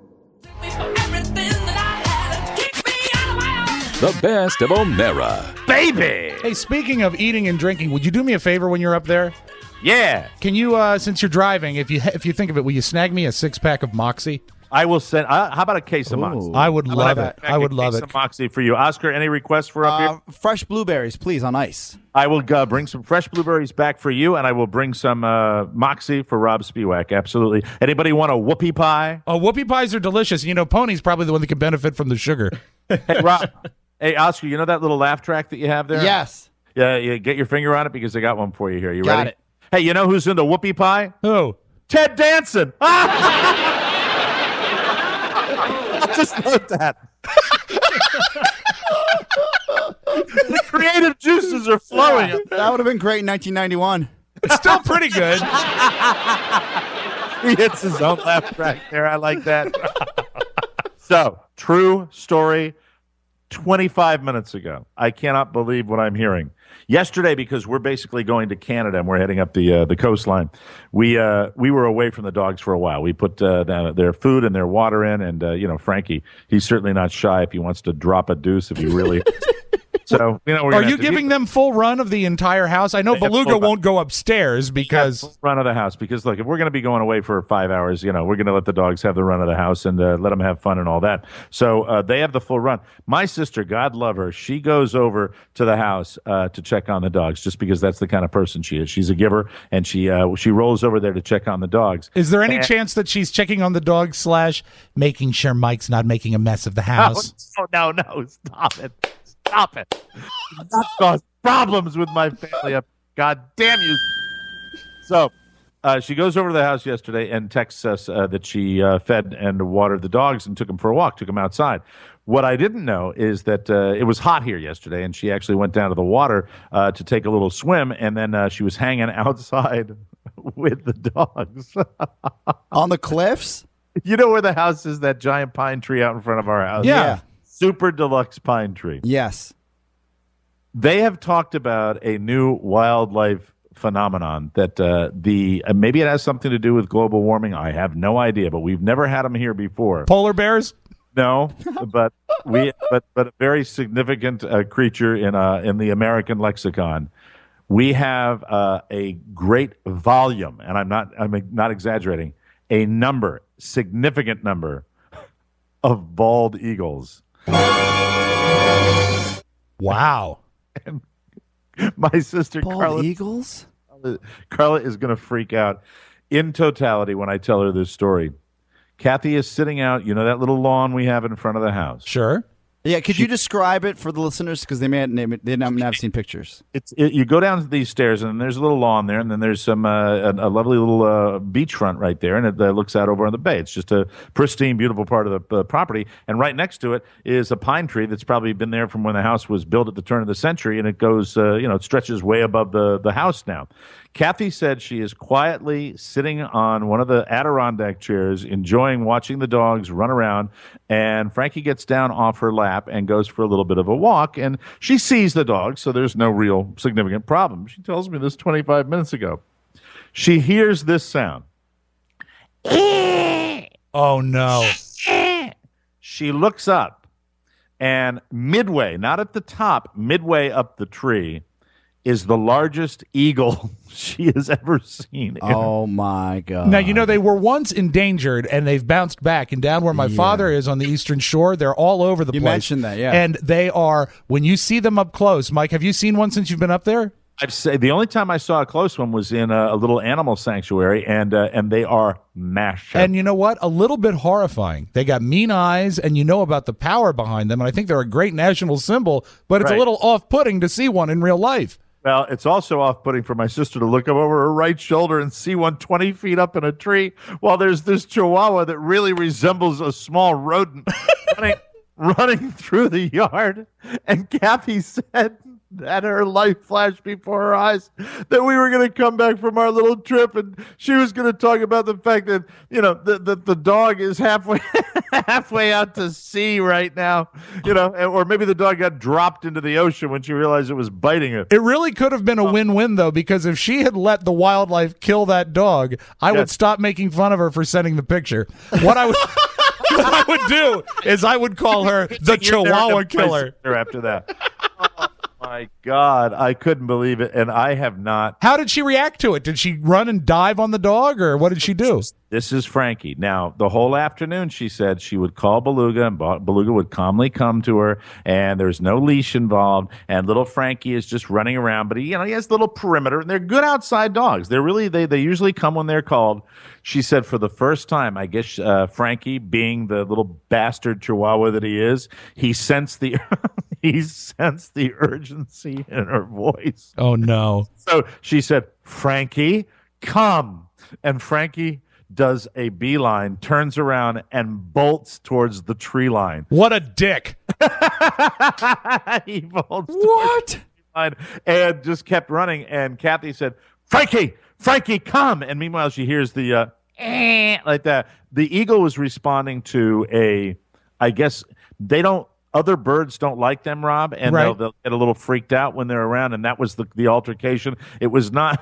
S1: The best of O'Mara.
S8: Baby!
S2: Hey, speaking of eating and drinking, would you do me a favor when you're up there?
S8: Yeah.
S2: Can you, since you're driving, if you think of it, will you snag me a 6-pack of Moxie?
S8: I will send. How about a case of Moxie?
S2: I would love it. I would love it.
S8: Some Moxie for you, Oscar. Any requests for up here?
S4: Fresh blueberries, please, on ice.
S8: I will bring some fresh blueberries back for you, and I will bring some Moxie for Rob Spiewak. Absolutely. Anybody want a whoopie pie?
S2: Oh, whoopie pies are delicious. You know, Pony's probably the one that can benefit from the sugar.
S8: Hey, Rob. Hey, Oscar. You know that little laugh track that you have there?
S4: Yes.
S8: Yeah. You get your finger on it because I got one for you here. You
S4: Got
S8: ready?
S4: it.
S8: Hey, you know who's in the whoopie pie?
S2: Who?
S8: Ted Danson. Just note that. The creative juices are flowing.
S4: Yeah, that would have been great in 1991.
S2: It's still pretty good.
S8: He hits his own laugh track there. I like that. So, true story. 25 minutes ago. I cannot believe what I'm hearing. Yesterday, because we're basically going to Canada and we're heading up the coastline, we were away from the dogs for a while. We put their food and their water in, and Frankie, he's certainly not shy if he wants to drop a deuce if he really. So
S2: are you giving them full run of the entire house? I know Beluga won't go upstairs because
S8: full run of the house. Because look, if we're going to be going away for 5 hours, we're going to let the dogs have the run of the house and let them have fun and all that. So they have the full run. My sister, God love her, she goes over to the house to check on the dogs, just because that's the kind of person she is. She's a giver, and she rolls over there to check on the dogs.
S2: Is there any chance that she's checking on the dogs / making sure Mike's not making a mess of the house?
S8: No, stop it. Stop it. Not cause problems with my family. God damn you. So she goes over to the house yesterday and texts us that she fed and watered the dogs and took them for a walk, took them outside. What I didn't know is that it was hot here yesterday, and she actually went down to the water to take a little swim, and then she was hanging outside with the dogs.
S4: On the cliffs?
S8: You know where the house is, that giant pine tree out in front of our house?
S4: Yeah.
S8: Super deluxe pine tree.
S4: Yes.
S8: They have talked about a new wildlife phenomenon that maybe it has something to do with global warming. I have no idea, but we've never had them here before.
S2: Polar bears?
S8: No, but a very significant creature in the American lexicon. We have a great volume, and I'm not exaggerating, a significant number of bald eagles.
S2: Wow.
S8: And my sister
S4: Bald eagles?
S8: Carla is going to freak out in totality when I tell her this story. Kathy is sitting out, that little lawn we have in front of the house.
S2: Sure.
S4: Yeah, could you describe it for the listeners, because they not have seen pictures?
S8: You go down these stairs, and there's a little lawn there, and then there's some a lovely little beachfront right there, and it looks out over on the bay. It's just a pristine, beautiful part of the property, and right next to it is a pine tree that's probably been there from when the house was built at the turn of the century, and it goes, it stretches way above the house now. Kathy said she is quietly sitting on one of the Adirondack chairs, enjoying watching the dogs run around, and Frankie gets down off her lap and goes for a little bit of a walk, and she sees the dogs, so there's no real significant problem. She tells me this 25 minutes ago. She hears this sound.
S2: Oh, no.
S8: She looks up, and midway, not at the top, midway up the tree, is the largest eagle she has ever seen.
S4: Oh, my God.
S2: Now, they were once endangered, and they've bounced back. And down where my father is on the Eastern Shore, they're all over the place.
S4: You mentioned that, yeah.
S2: And they are, when you see them up close, Mike, have you seen one since you've been up there?
S8: I'd say the only time I saw a close one was in a little animal sanctuary, and they are mashed up.
S2: And you know what? A little bit horrifying. They got mean eyes, and you know about the power behind them, and I think they're a great national symbol, but it's a little off-putting to see one in real life.
S8: Well, it's also off-putting for my sister to look up over her right shoulder and see one 20 feet up in a tree while there's this chihuahua that really resembles a small rodent running through the yard. And Kathy said
S21: had her life flash before her eyes, that we were going to come back from our little trip and she was going to talk about the fact that, the dog is halfway out to sea right now, or maybe the dog got dropped into the ocean when she realized it was biting her.
S2: It really could have been a win-win, though, because if she had let the wildlife kill that dog, I would stop making fun of her for sending the picture. What I would do is I would call her the Chihuahua Killer.
S21: After that. Oh, my God. I couldn't believe it, and I have not.
S2: How did she react to it? Did she run and dive on the dog, or what did she do?
S21: This is Frankie. Now, the whole afternoon, she said she would call Beluga, and Beluga would calmly come to her, and there's no leash involved, and little Frankie is just running around, but he has a little perimeter, and they're good outside dogs. They're really, they usually come when they're called. She said for the first time, I guess Frankie, being the little bastard Chihuahua that he is, he sensed the urgency in her voice.
S2: Oh, no.
S21: So she said, Frankie, come. And Frankie does a beeline, turns around, and bolts towards the tree line.
S2: What a dick.
S21: He bolts towards the tree line and just kept running. And Kathy said, Frankie, come. And meanwhile, she hears the like that. The eagle was responding to I guess other birds don't like them, Rob, and they'll get a little freaked out when they're around, and that was the altercation. It was not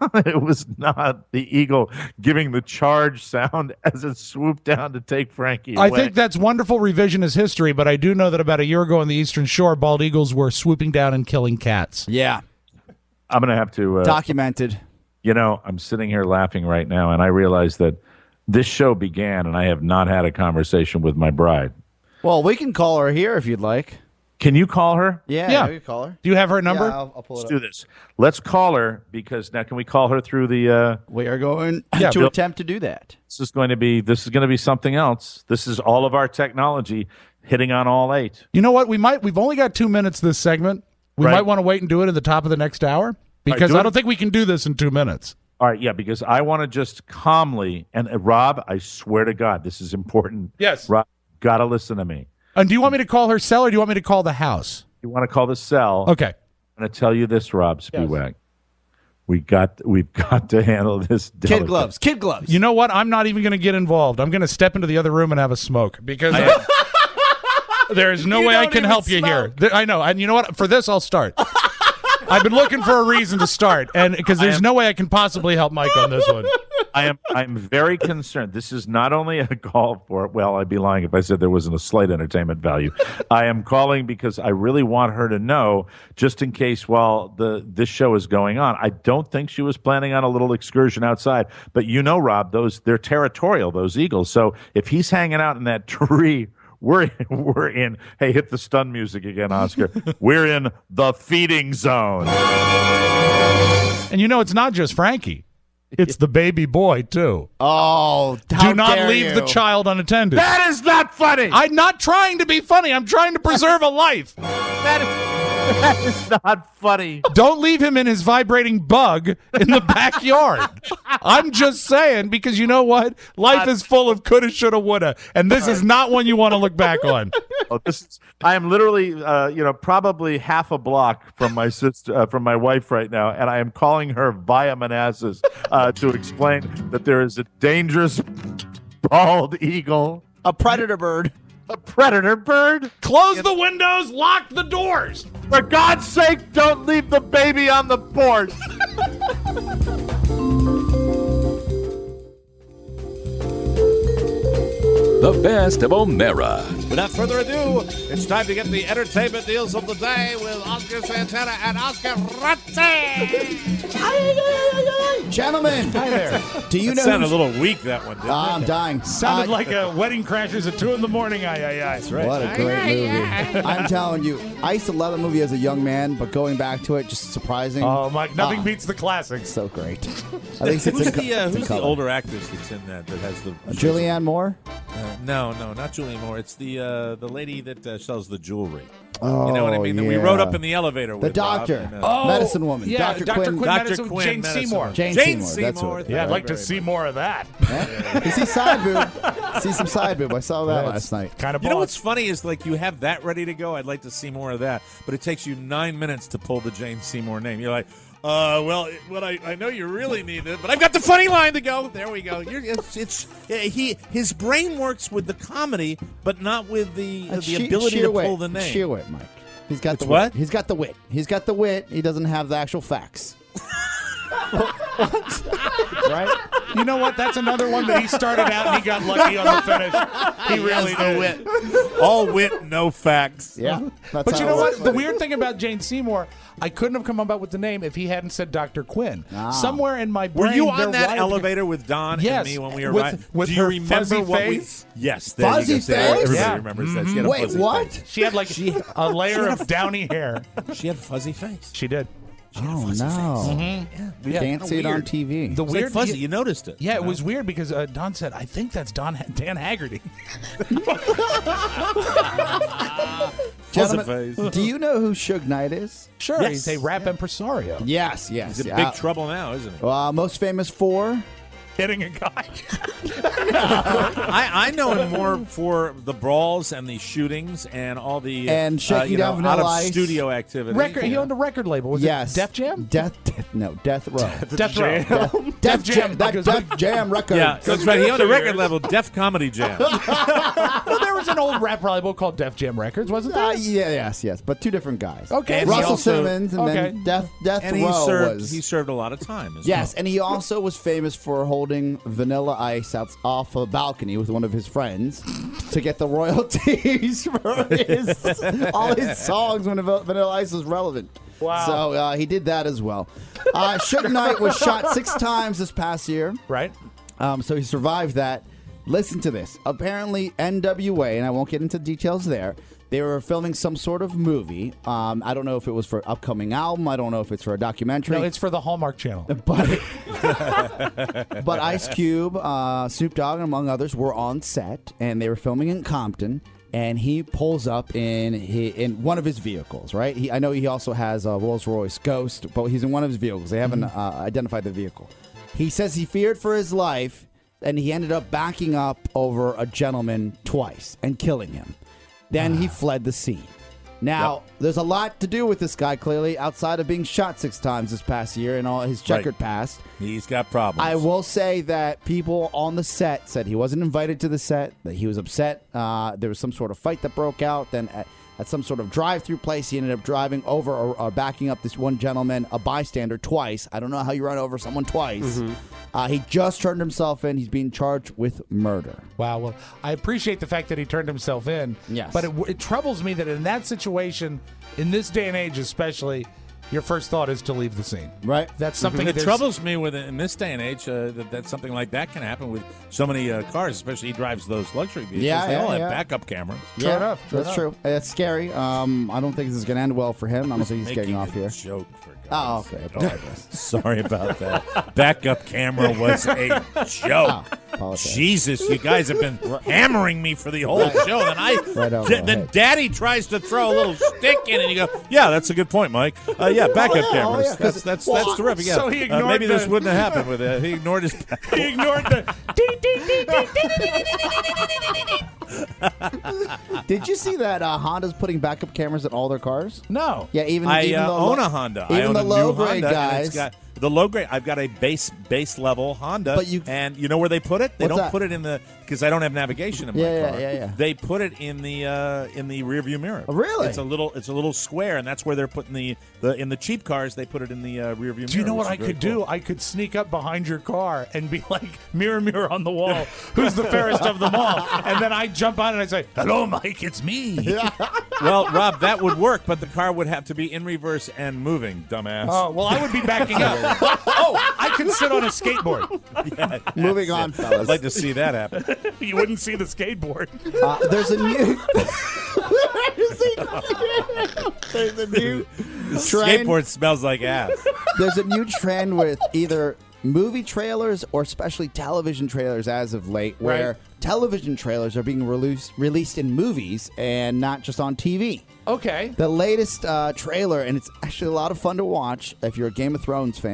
S21: the eagle giving the charge sound as it swooped down to take Frankie away.
S2: I think that's wonderful revisionist history, but I do know that about a year ago on the Eastern Shore, bald eagles were swooping down and killing cats.
S4: Yeah.
S21: I'm going to have to...
S4: documented.
S21: I'm sitting here laughing right now, and I realize that this show began, and I have not had a conversation with my bride.
S4: Well, we can call her here if you'd like.
S21: Can you call her?
S4: Yeah. We can call her.
S2: Do you have her number?
S4: Yeah, I'll pull it
S21: Let's
S4: up.
S21: do this. Let's call her, because now can we call her through the...
S4: We are going
S21: Yeah,
S4: to
S21: Bill-
S4: attempt to do that.
S21: This is going to be something else. This is all of our technology hitting on all 8.
S2: You know what? We've only got 2 minutes this segment. We might want to wait and do it at the top of the next hour, because
S21: do
S2: I
S21: it.
S2: don't think we can do this in 2 minutes.
S21: All right, yeah, because I want to just calmly, and Rob, I swear to God, this is important.
S2: Yes.
S21: Rob, got to listen to me.
S2: And do you want me to call her cell, or do you want me to call the house?
S21: You want to call the cell?
S2: Okay.
S21: I'm going to tell you this, Rob Spiewak. We've got to handle this.
S4: Kid gloves.
S2: You know what? I'm not even going to get involved. I'm going to step into the other room and have a smoke, because there is no way I can help you here. I know. And you know what? For this, I'll start. I've been looking for a reason to start, and because there's no way I can possibly help Mike on this one.
S21: I'm very concerned. This is not only a call for, well, I'd be lying if I said there wasn't a slight entertainment value. I am calling because I really want her to know, just in case while this show is going on. I don't think she was planning on a little excursion outside, but Rob, they're territorial, those eagles. So if he's hanging out in that tree, we're in. Hey, hit the stun music again, Oscar. We're in the feeding zone.
S2: And it's not just Frankie. It's the baby boy, too.
S4: Oh,
S2: do not leave the child unattended.
S21: That is not funny.
S2: I'm not trying to be funny. I'm trying to preserve a life.
S21: That is not funny.
S2: Don't leave him in his vibrating bug in the backyard. I'm just saying, because you know what? Life is full of coulda, shoulda, woulda, and this is not one you want to look back on.
S21: I am literally, probably half a block from my sister, from my wife right now, and I am calling her via Manassas to explain that there is a dangerous bald eagle,
S4: a predator bird.
S21: A predator bird?
S2: Close the windows, lock the doors.
S21: For God's sake, don't leave the baby on the porch.
S1: The best of O'Mara.
S3: Without further ado, it's time to get the entertainment deals of the day with Oscar Santana and Oscar Razzi.
S4: Gentlemen,
S21: hi there.
S4: Do you
S3: That
S4: know?
S3: sounded a little weak, that one, didn't it?
S4: I'm dying.
S2: Sounded like a Wedding Crashers at 2 a.m. That's
S3: right.
S4: What a great movie. I'm telling you, I used to love the movie as a young man, but going back to it, just surprising.
S2: Oh, Mike, nothing beats the classics.
S4: So great. I think
S3: Who's the older actress that's in that has the...
S4: Julianne Moore?
S3: No, not Julianne Moore. It's the lady that sells the jewelry.
S4: Oh,
S3: you know what I mean? That we rode up in the elevator
S4: the
S3: with.
S4: doctor.
S3: Rob,
S4: Medicine woman.
S2: Yeah, Dr. Quinn
S3: Dr.
S2: Quinn, Jane
S3: Medicine
S2: Seymour.
S3: Woman.
S4: Jane Seymour. That's what.
S2: Yeah, I'd like to see more of that.
S4: You see side boob. See some side boob. I saw that last night.
S2: Kind of.
S12: You know what's funny is like you have that ready to go. I'd like to see more of that, but it takes you 9 minutes to pull the Jane Seymour name. You're like, I know you really need it, but I've got the funny line to go. There we go. His brain works with the comedy, but not with the ability to pull the name.
S4: Sheer wit, Mike. He's got the
S12: what?
S4: Wit. He's got the wit. He's got the wit. He doesn't have the actual facts.
S2: Right? You know what? That's another one that he started out and he got lucky on the finish. He really did.
S12: Wit. All wit, no facts.
S4: Yeah.
S2: But you know what? The weird thing about Jane Seymour, I couldn't have come up with the name if he hadn't said Dr. Quinn. Somewhere in my brain,
S12: were you on that elevator with Don and me when we were riding?
S2: With
S12: Do you
S2: her
S12: remember
S2: fuzzy
S12: what
S2: face?
S12: Yes.
S4: Fuzzy face?
S12: Everybody remembers that. She had a
S4: Wait,
S12: fuzzy
S4: what?
S12: face.
S2: She had like a layer of downy hair.
S12: She had a fuzzy face.
S2: She did.
S4: Oh, no.
S2: Mm-hmm.
S4: You can't see it on TV.
S2: The weird
S12: fuzzy. You noticed it.
S2: Yeah, it was weird because Don said, I think that's Dan Haggerty.
S4: Gentlemen, do you know who Suge Knight is?
S2: Sure,
S12: Yes.
S2: he's a rap impresario.
S4: Yes.
S12: He's in big trouble now, isn't he?
S4: Most famous for?
S2: Hitting a guy.
S12: I know him more for the brawls and the shootings and all the
S4: And shaking down
S12: out
S4: Vanilla
S12: of
S4: Ice.
S12: studio activity.
S2: He owned a record label. Was
S4: Yes.
S2: it Def Jam?
S4: Death Row.
S2: Death Row.
S4: Def Jam. That Def Jam record.
S12: Yeah, that's right. He owned a record label, Def Comedy Jam.
S2: Well, there was an old rap label called Def Jam Records, wasn't there?
S4: Yes, but two different guys.
S2: Okay.
S12: And
S4: Russell
S12: he also-
S4: Simmons and then Death
S12: And
S4: Row
S12: he served a lot of time as
S4: Yes,
S12: well.
S4: and he also was famous for holding Vanilla Ice off a balcony with one of his friends to get the royalties for all his songs when Vanilla Ice was relevant.
S2: Wow.
S4: So he did that as well. Suge Knight was shot 6 times this past year.
S2: Right.
S4: So he survived that. Listen to this. Apparently, NWA, and I won't get into details there, they were filming some sort of movie. I don't know if it was for an upcoming album. I don't know if it's for a documentary.
S2: No, it's for the Hallmark Channel.
S4: But Ice Cube, Snoop Dogg, and among others were on set, and they were filming in Compton. And he pulls up in one of his vehicles, right? I know he also has a Rolls-Royce Ghost, but he's in one of his vehicles. They haven't identified the vehicle. He says he feared for his life, and he ended up backing up over a gentleman twice and killing him. Then he fled the scene. Now, there's a lot to do with this guy, clearly, outside of being shot 6 times this past year and all his checkered past.
S12: He's got problems.
S4: I will say that people on the set said he wasn't invited to the set, that he was upset. There was some sort of fight that broke out. Then at some sort of drive-through place, he ended up driving over or backing up this one gentleman, a bystander, twice. I don't know how you run over someone twice. He just turned himself in. He's being charged with murder.
S2: Wow. Well, I appreciate the fact that he turned himself in.
S4: Yes.
S2: But it troubles me that in that situation, in this day and age especially, your first thought is to leave the scene.
S4: Right.
S2: That's something
S12: It troubles me with in this day and age that something like that can happen with so many cars, especially he drives those luxury vehicles.
S4: Yeah,
S12: they all
S4: yeah.
S12: have backup cameras.
S4: Yeah, that's true. It's scary. I don't think this is going to end well for him. I don't think he's getting off here.
S12: Joke for
S4: Oh, okay.
S12: Sorry about that. Backup camera was a joke. Jesus, you guys have been hammering me for the whole show. Then Daddy tries to throw a little stick in, and you go, "Yeah, that's a good point, Mike. Yeah, backup cameras. That's terrific. Yeah,
S2: So he ignored
S12: maybe this wouldn't have happened with it. He ignored his.
S2: He ignored the.
S4: Did you see that Honda's putting backup cameras in all their cars?
S2: No.
S4: Yeah, even
S12: I
S4: the
S12: own a Honda.
S4: Even
S12: I own
S4: the
S12: a
S4: low
S12: new
S4: grade
S12: Honda, and
S4: guys.
S12: it's got the low grade. I've got a base level Honda, and you know where they put it? They
S4: What's
S12: don't
S4: that?
S12: put it in the because I don't have navigation in my car.
S4: Yeah.
S12: They put it in the rear view mirror.
S4: Oh, really?
S12: It's a little square, and that's where they're putting the in the cheap cars. They put it in the rear view mirror.
S2: Do you know what I
S12: which is
S2: could
S12: very
S2: do?
S12: cool.
S2: I could sneak up behind your car and be like, mirror, mirror on the wall, who's the fairest of them all? And then I jump on and I say, hello, Mike, it's me.
S12: Well, Rob, that would work, but the car would have to be in reverse and moving, dumbass.
S2: Oh, well, I would be backing up. I could sit on a skateboard.
S12: Yeah.
S4: Moving on, fellas.
S12: I'd like to see that happen.
S2: You wouldn't see the skateboard.
S4: There's a new. There's a new
S12: The
S4: trend.
S12: skateboard smells like ass.
S4: There's a new trend with either movie trailers or especially television trailers as of late, where
S2: Right.
S4: television trailers are being released in movies and not just on TV.
S2: Okay.
S4: The latest trailer, and it's actually a lot of fun to watch if you're a Game of Thrones fan,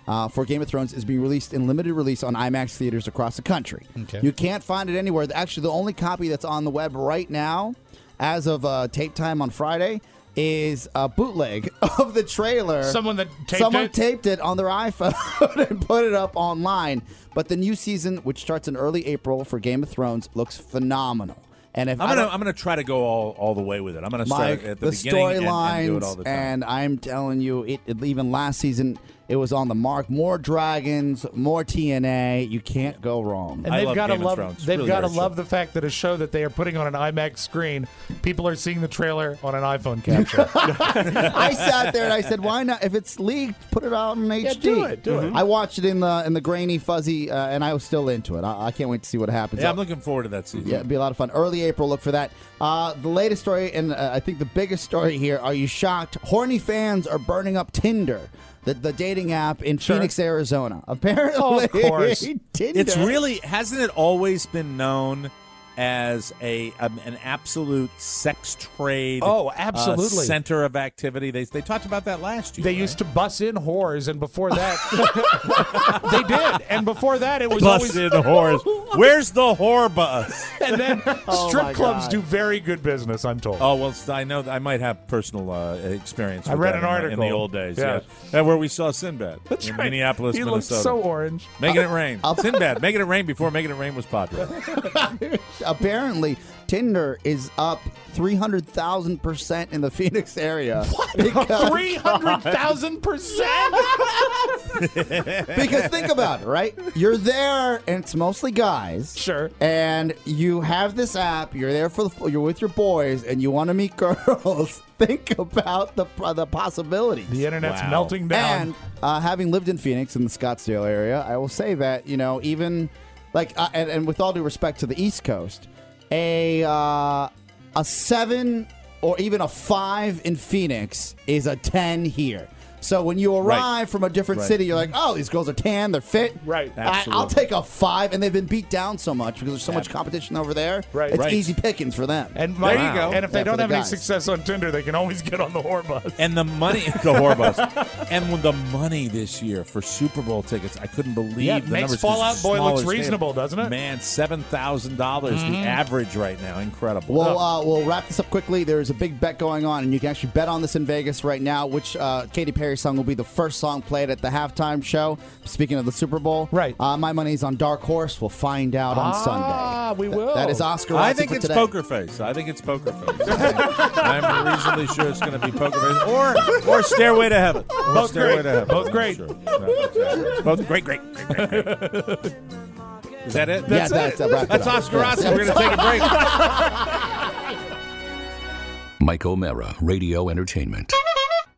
S4: for Game of Thrones is being released in limited release on IMAX theaters across the country.
S2: Okay.
S4: You can't find it anywhere. Actually, the only copy that's on the web right now, as of tape time on Friday, is a bootleg of the trailer.
S2: Someone
S4: taped it on their iPhone and put it up online. But the new season, which starts in early April for Game of Thrones, looks phenomenal. And if
S12: I'm gonna try to go all the way with it. I'm gonna start at the beginning and do it all the time.
S4: And I'm telling you, it even last season it was on the mark. More dragons, more TNA. You can't go wrong.
S2: And they've got to love. They've got to love the fact that a show that they are putting on an IMAX screen, people are seeing the trailer on an iPhone capture.
S4: I sat there and I said, "Why not? If it's leaked, put it out in HD.
S2: Do it.
S4: I watched it in the grainy, fuzzy, and I was still into it. I can't wait to see what happens.
S12: Yeah, I'm looking forward to that season.
S4: Yeah, it'd be a lot of fun. Early April, look for that. The latest story, and I think the biggest story here. Are you shocked? Horny fans are burning up Tinder. The dating app in Phoenix, Arizona. Apparently,
S2: of course.
S4: Tinder.
S12: It's really, hasn't it always been known as an absolute sex trade?
S2: Oh, absolutely.
S12: Center of activity. They talked about that last year.
S2: They used to bus in whores, and before that, they did. And before that, it was
S12: bus
S2: always
S12: in whores. Where's the whore bus?
S2: And then strip clubs do very good business, I'm told.
S12: Oh, well, I know I might have personal experience.
S2: I
S12: with
S2: read
S12: that
S2: an article
S12: in the old days.
S2: Yeah.
S12: Where we saw Sinbad in Minneapolis,
S2: He
S12: Minnesota.
S2: looked so orange.
S12: Making it rain. Sinbad, Making It Rain before Making It Rain was popular.
S4: Apparently, Tinder is up 300,000% in the Phoenix area.
S2: What? 300,000%?
S4: Because think about it, right? You're there, and it's mostly guys.
S2: Sure.
S4: And you have this app. You're there you're with your boys, and you want to meet girls. Think about the possibilities.
S2: The internet's melting down.
S4: And having lived in Phoenix in the Scottsdale area, I will say that even and with all due respect to the East Coast, a 7 or even a 5 in Phoenix is a 10 here. So when you arrive from a different city, you're like, oh, these girls are tan, they're fit.
S2: Right.
S4: I'll take a 5, and they've been beat down so much because there's so much competition over there.
S2: Right.
S4: It's easy pickings for them.
S2: And there you go. And if they don't have any
S4: guys.
S2: success on Tinder, they can always get on the whore bus.
S12: And the money, the whore bus. And with the money this year for Super Bowl tickets, I couldn't believe the
S2: makes
S12: numbers.
S2: Fall Out Boy
S12: Smaller
S2: looks
S12: stadium.
S2: reasonable, doesn't it?
S12: Man, $7,000 the average right now. Incredible.
S4: Well, we'll wrap this up quickly. There's a big bet going on, and you can actually bet on this in Vegas right now, which Katy Perry song will be the first song played at the halftime show. Speaking of the Super Bowl.
S2: Right.
S4: My money's on Dark Horse. We'll find out on Sunday.
S2: We will.
S4: That is Oscar
S12: I
S4: Isaac
S12: think
S4: for
S12: it's
S4: today.
S12: Poker Face. I'm reasonably sure it's going to be Poker Face or Stairway to Heaven.
S2: Both great. Both great.
S12: Sure. Both great. Is that it?
S4: That's
S12: Oscar Isaac. We're going to take a break.
S1: Mike O'Mara, Radio Entertainment.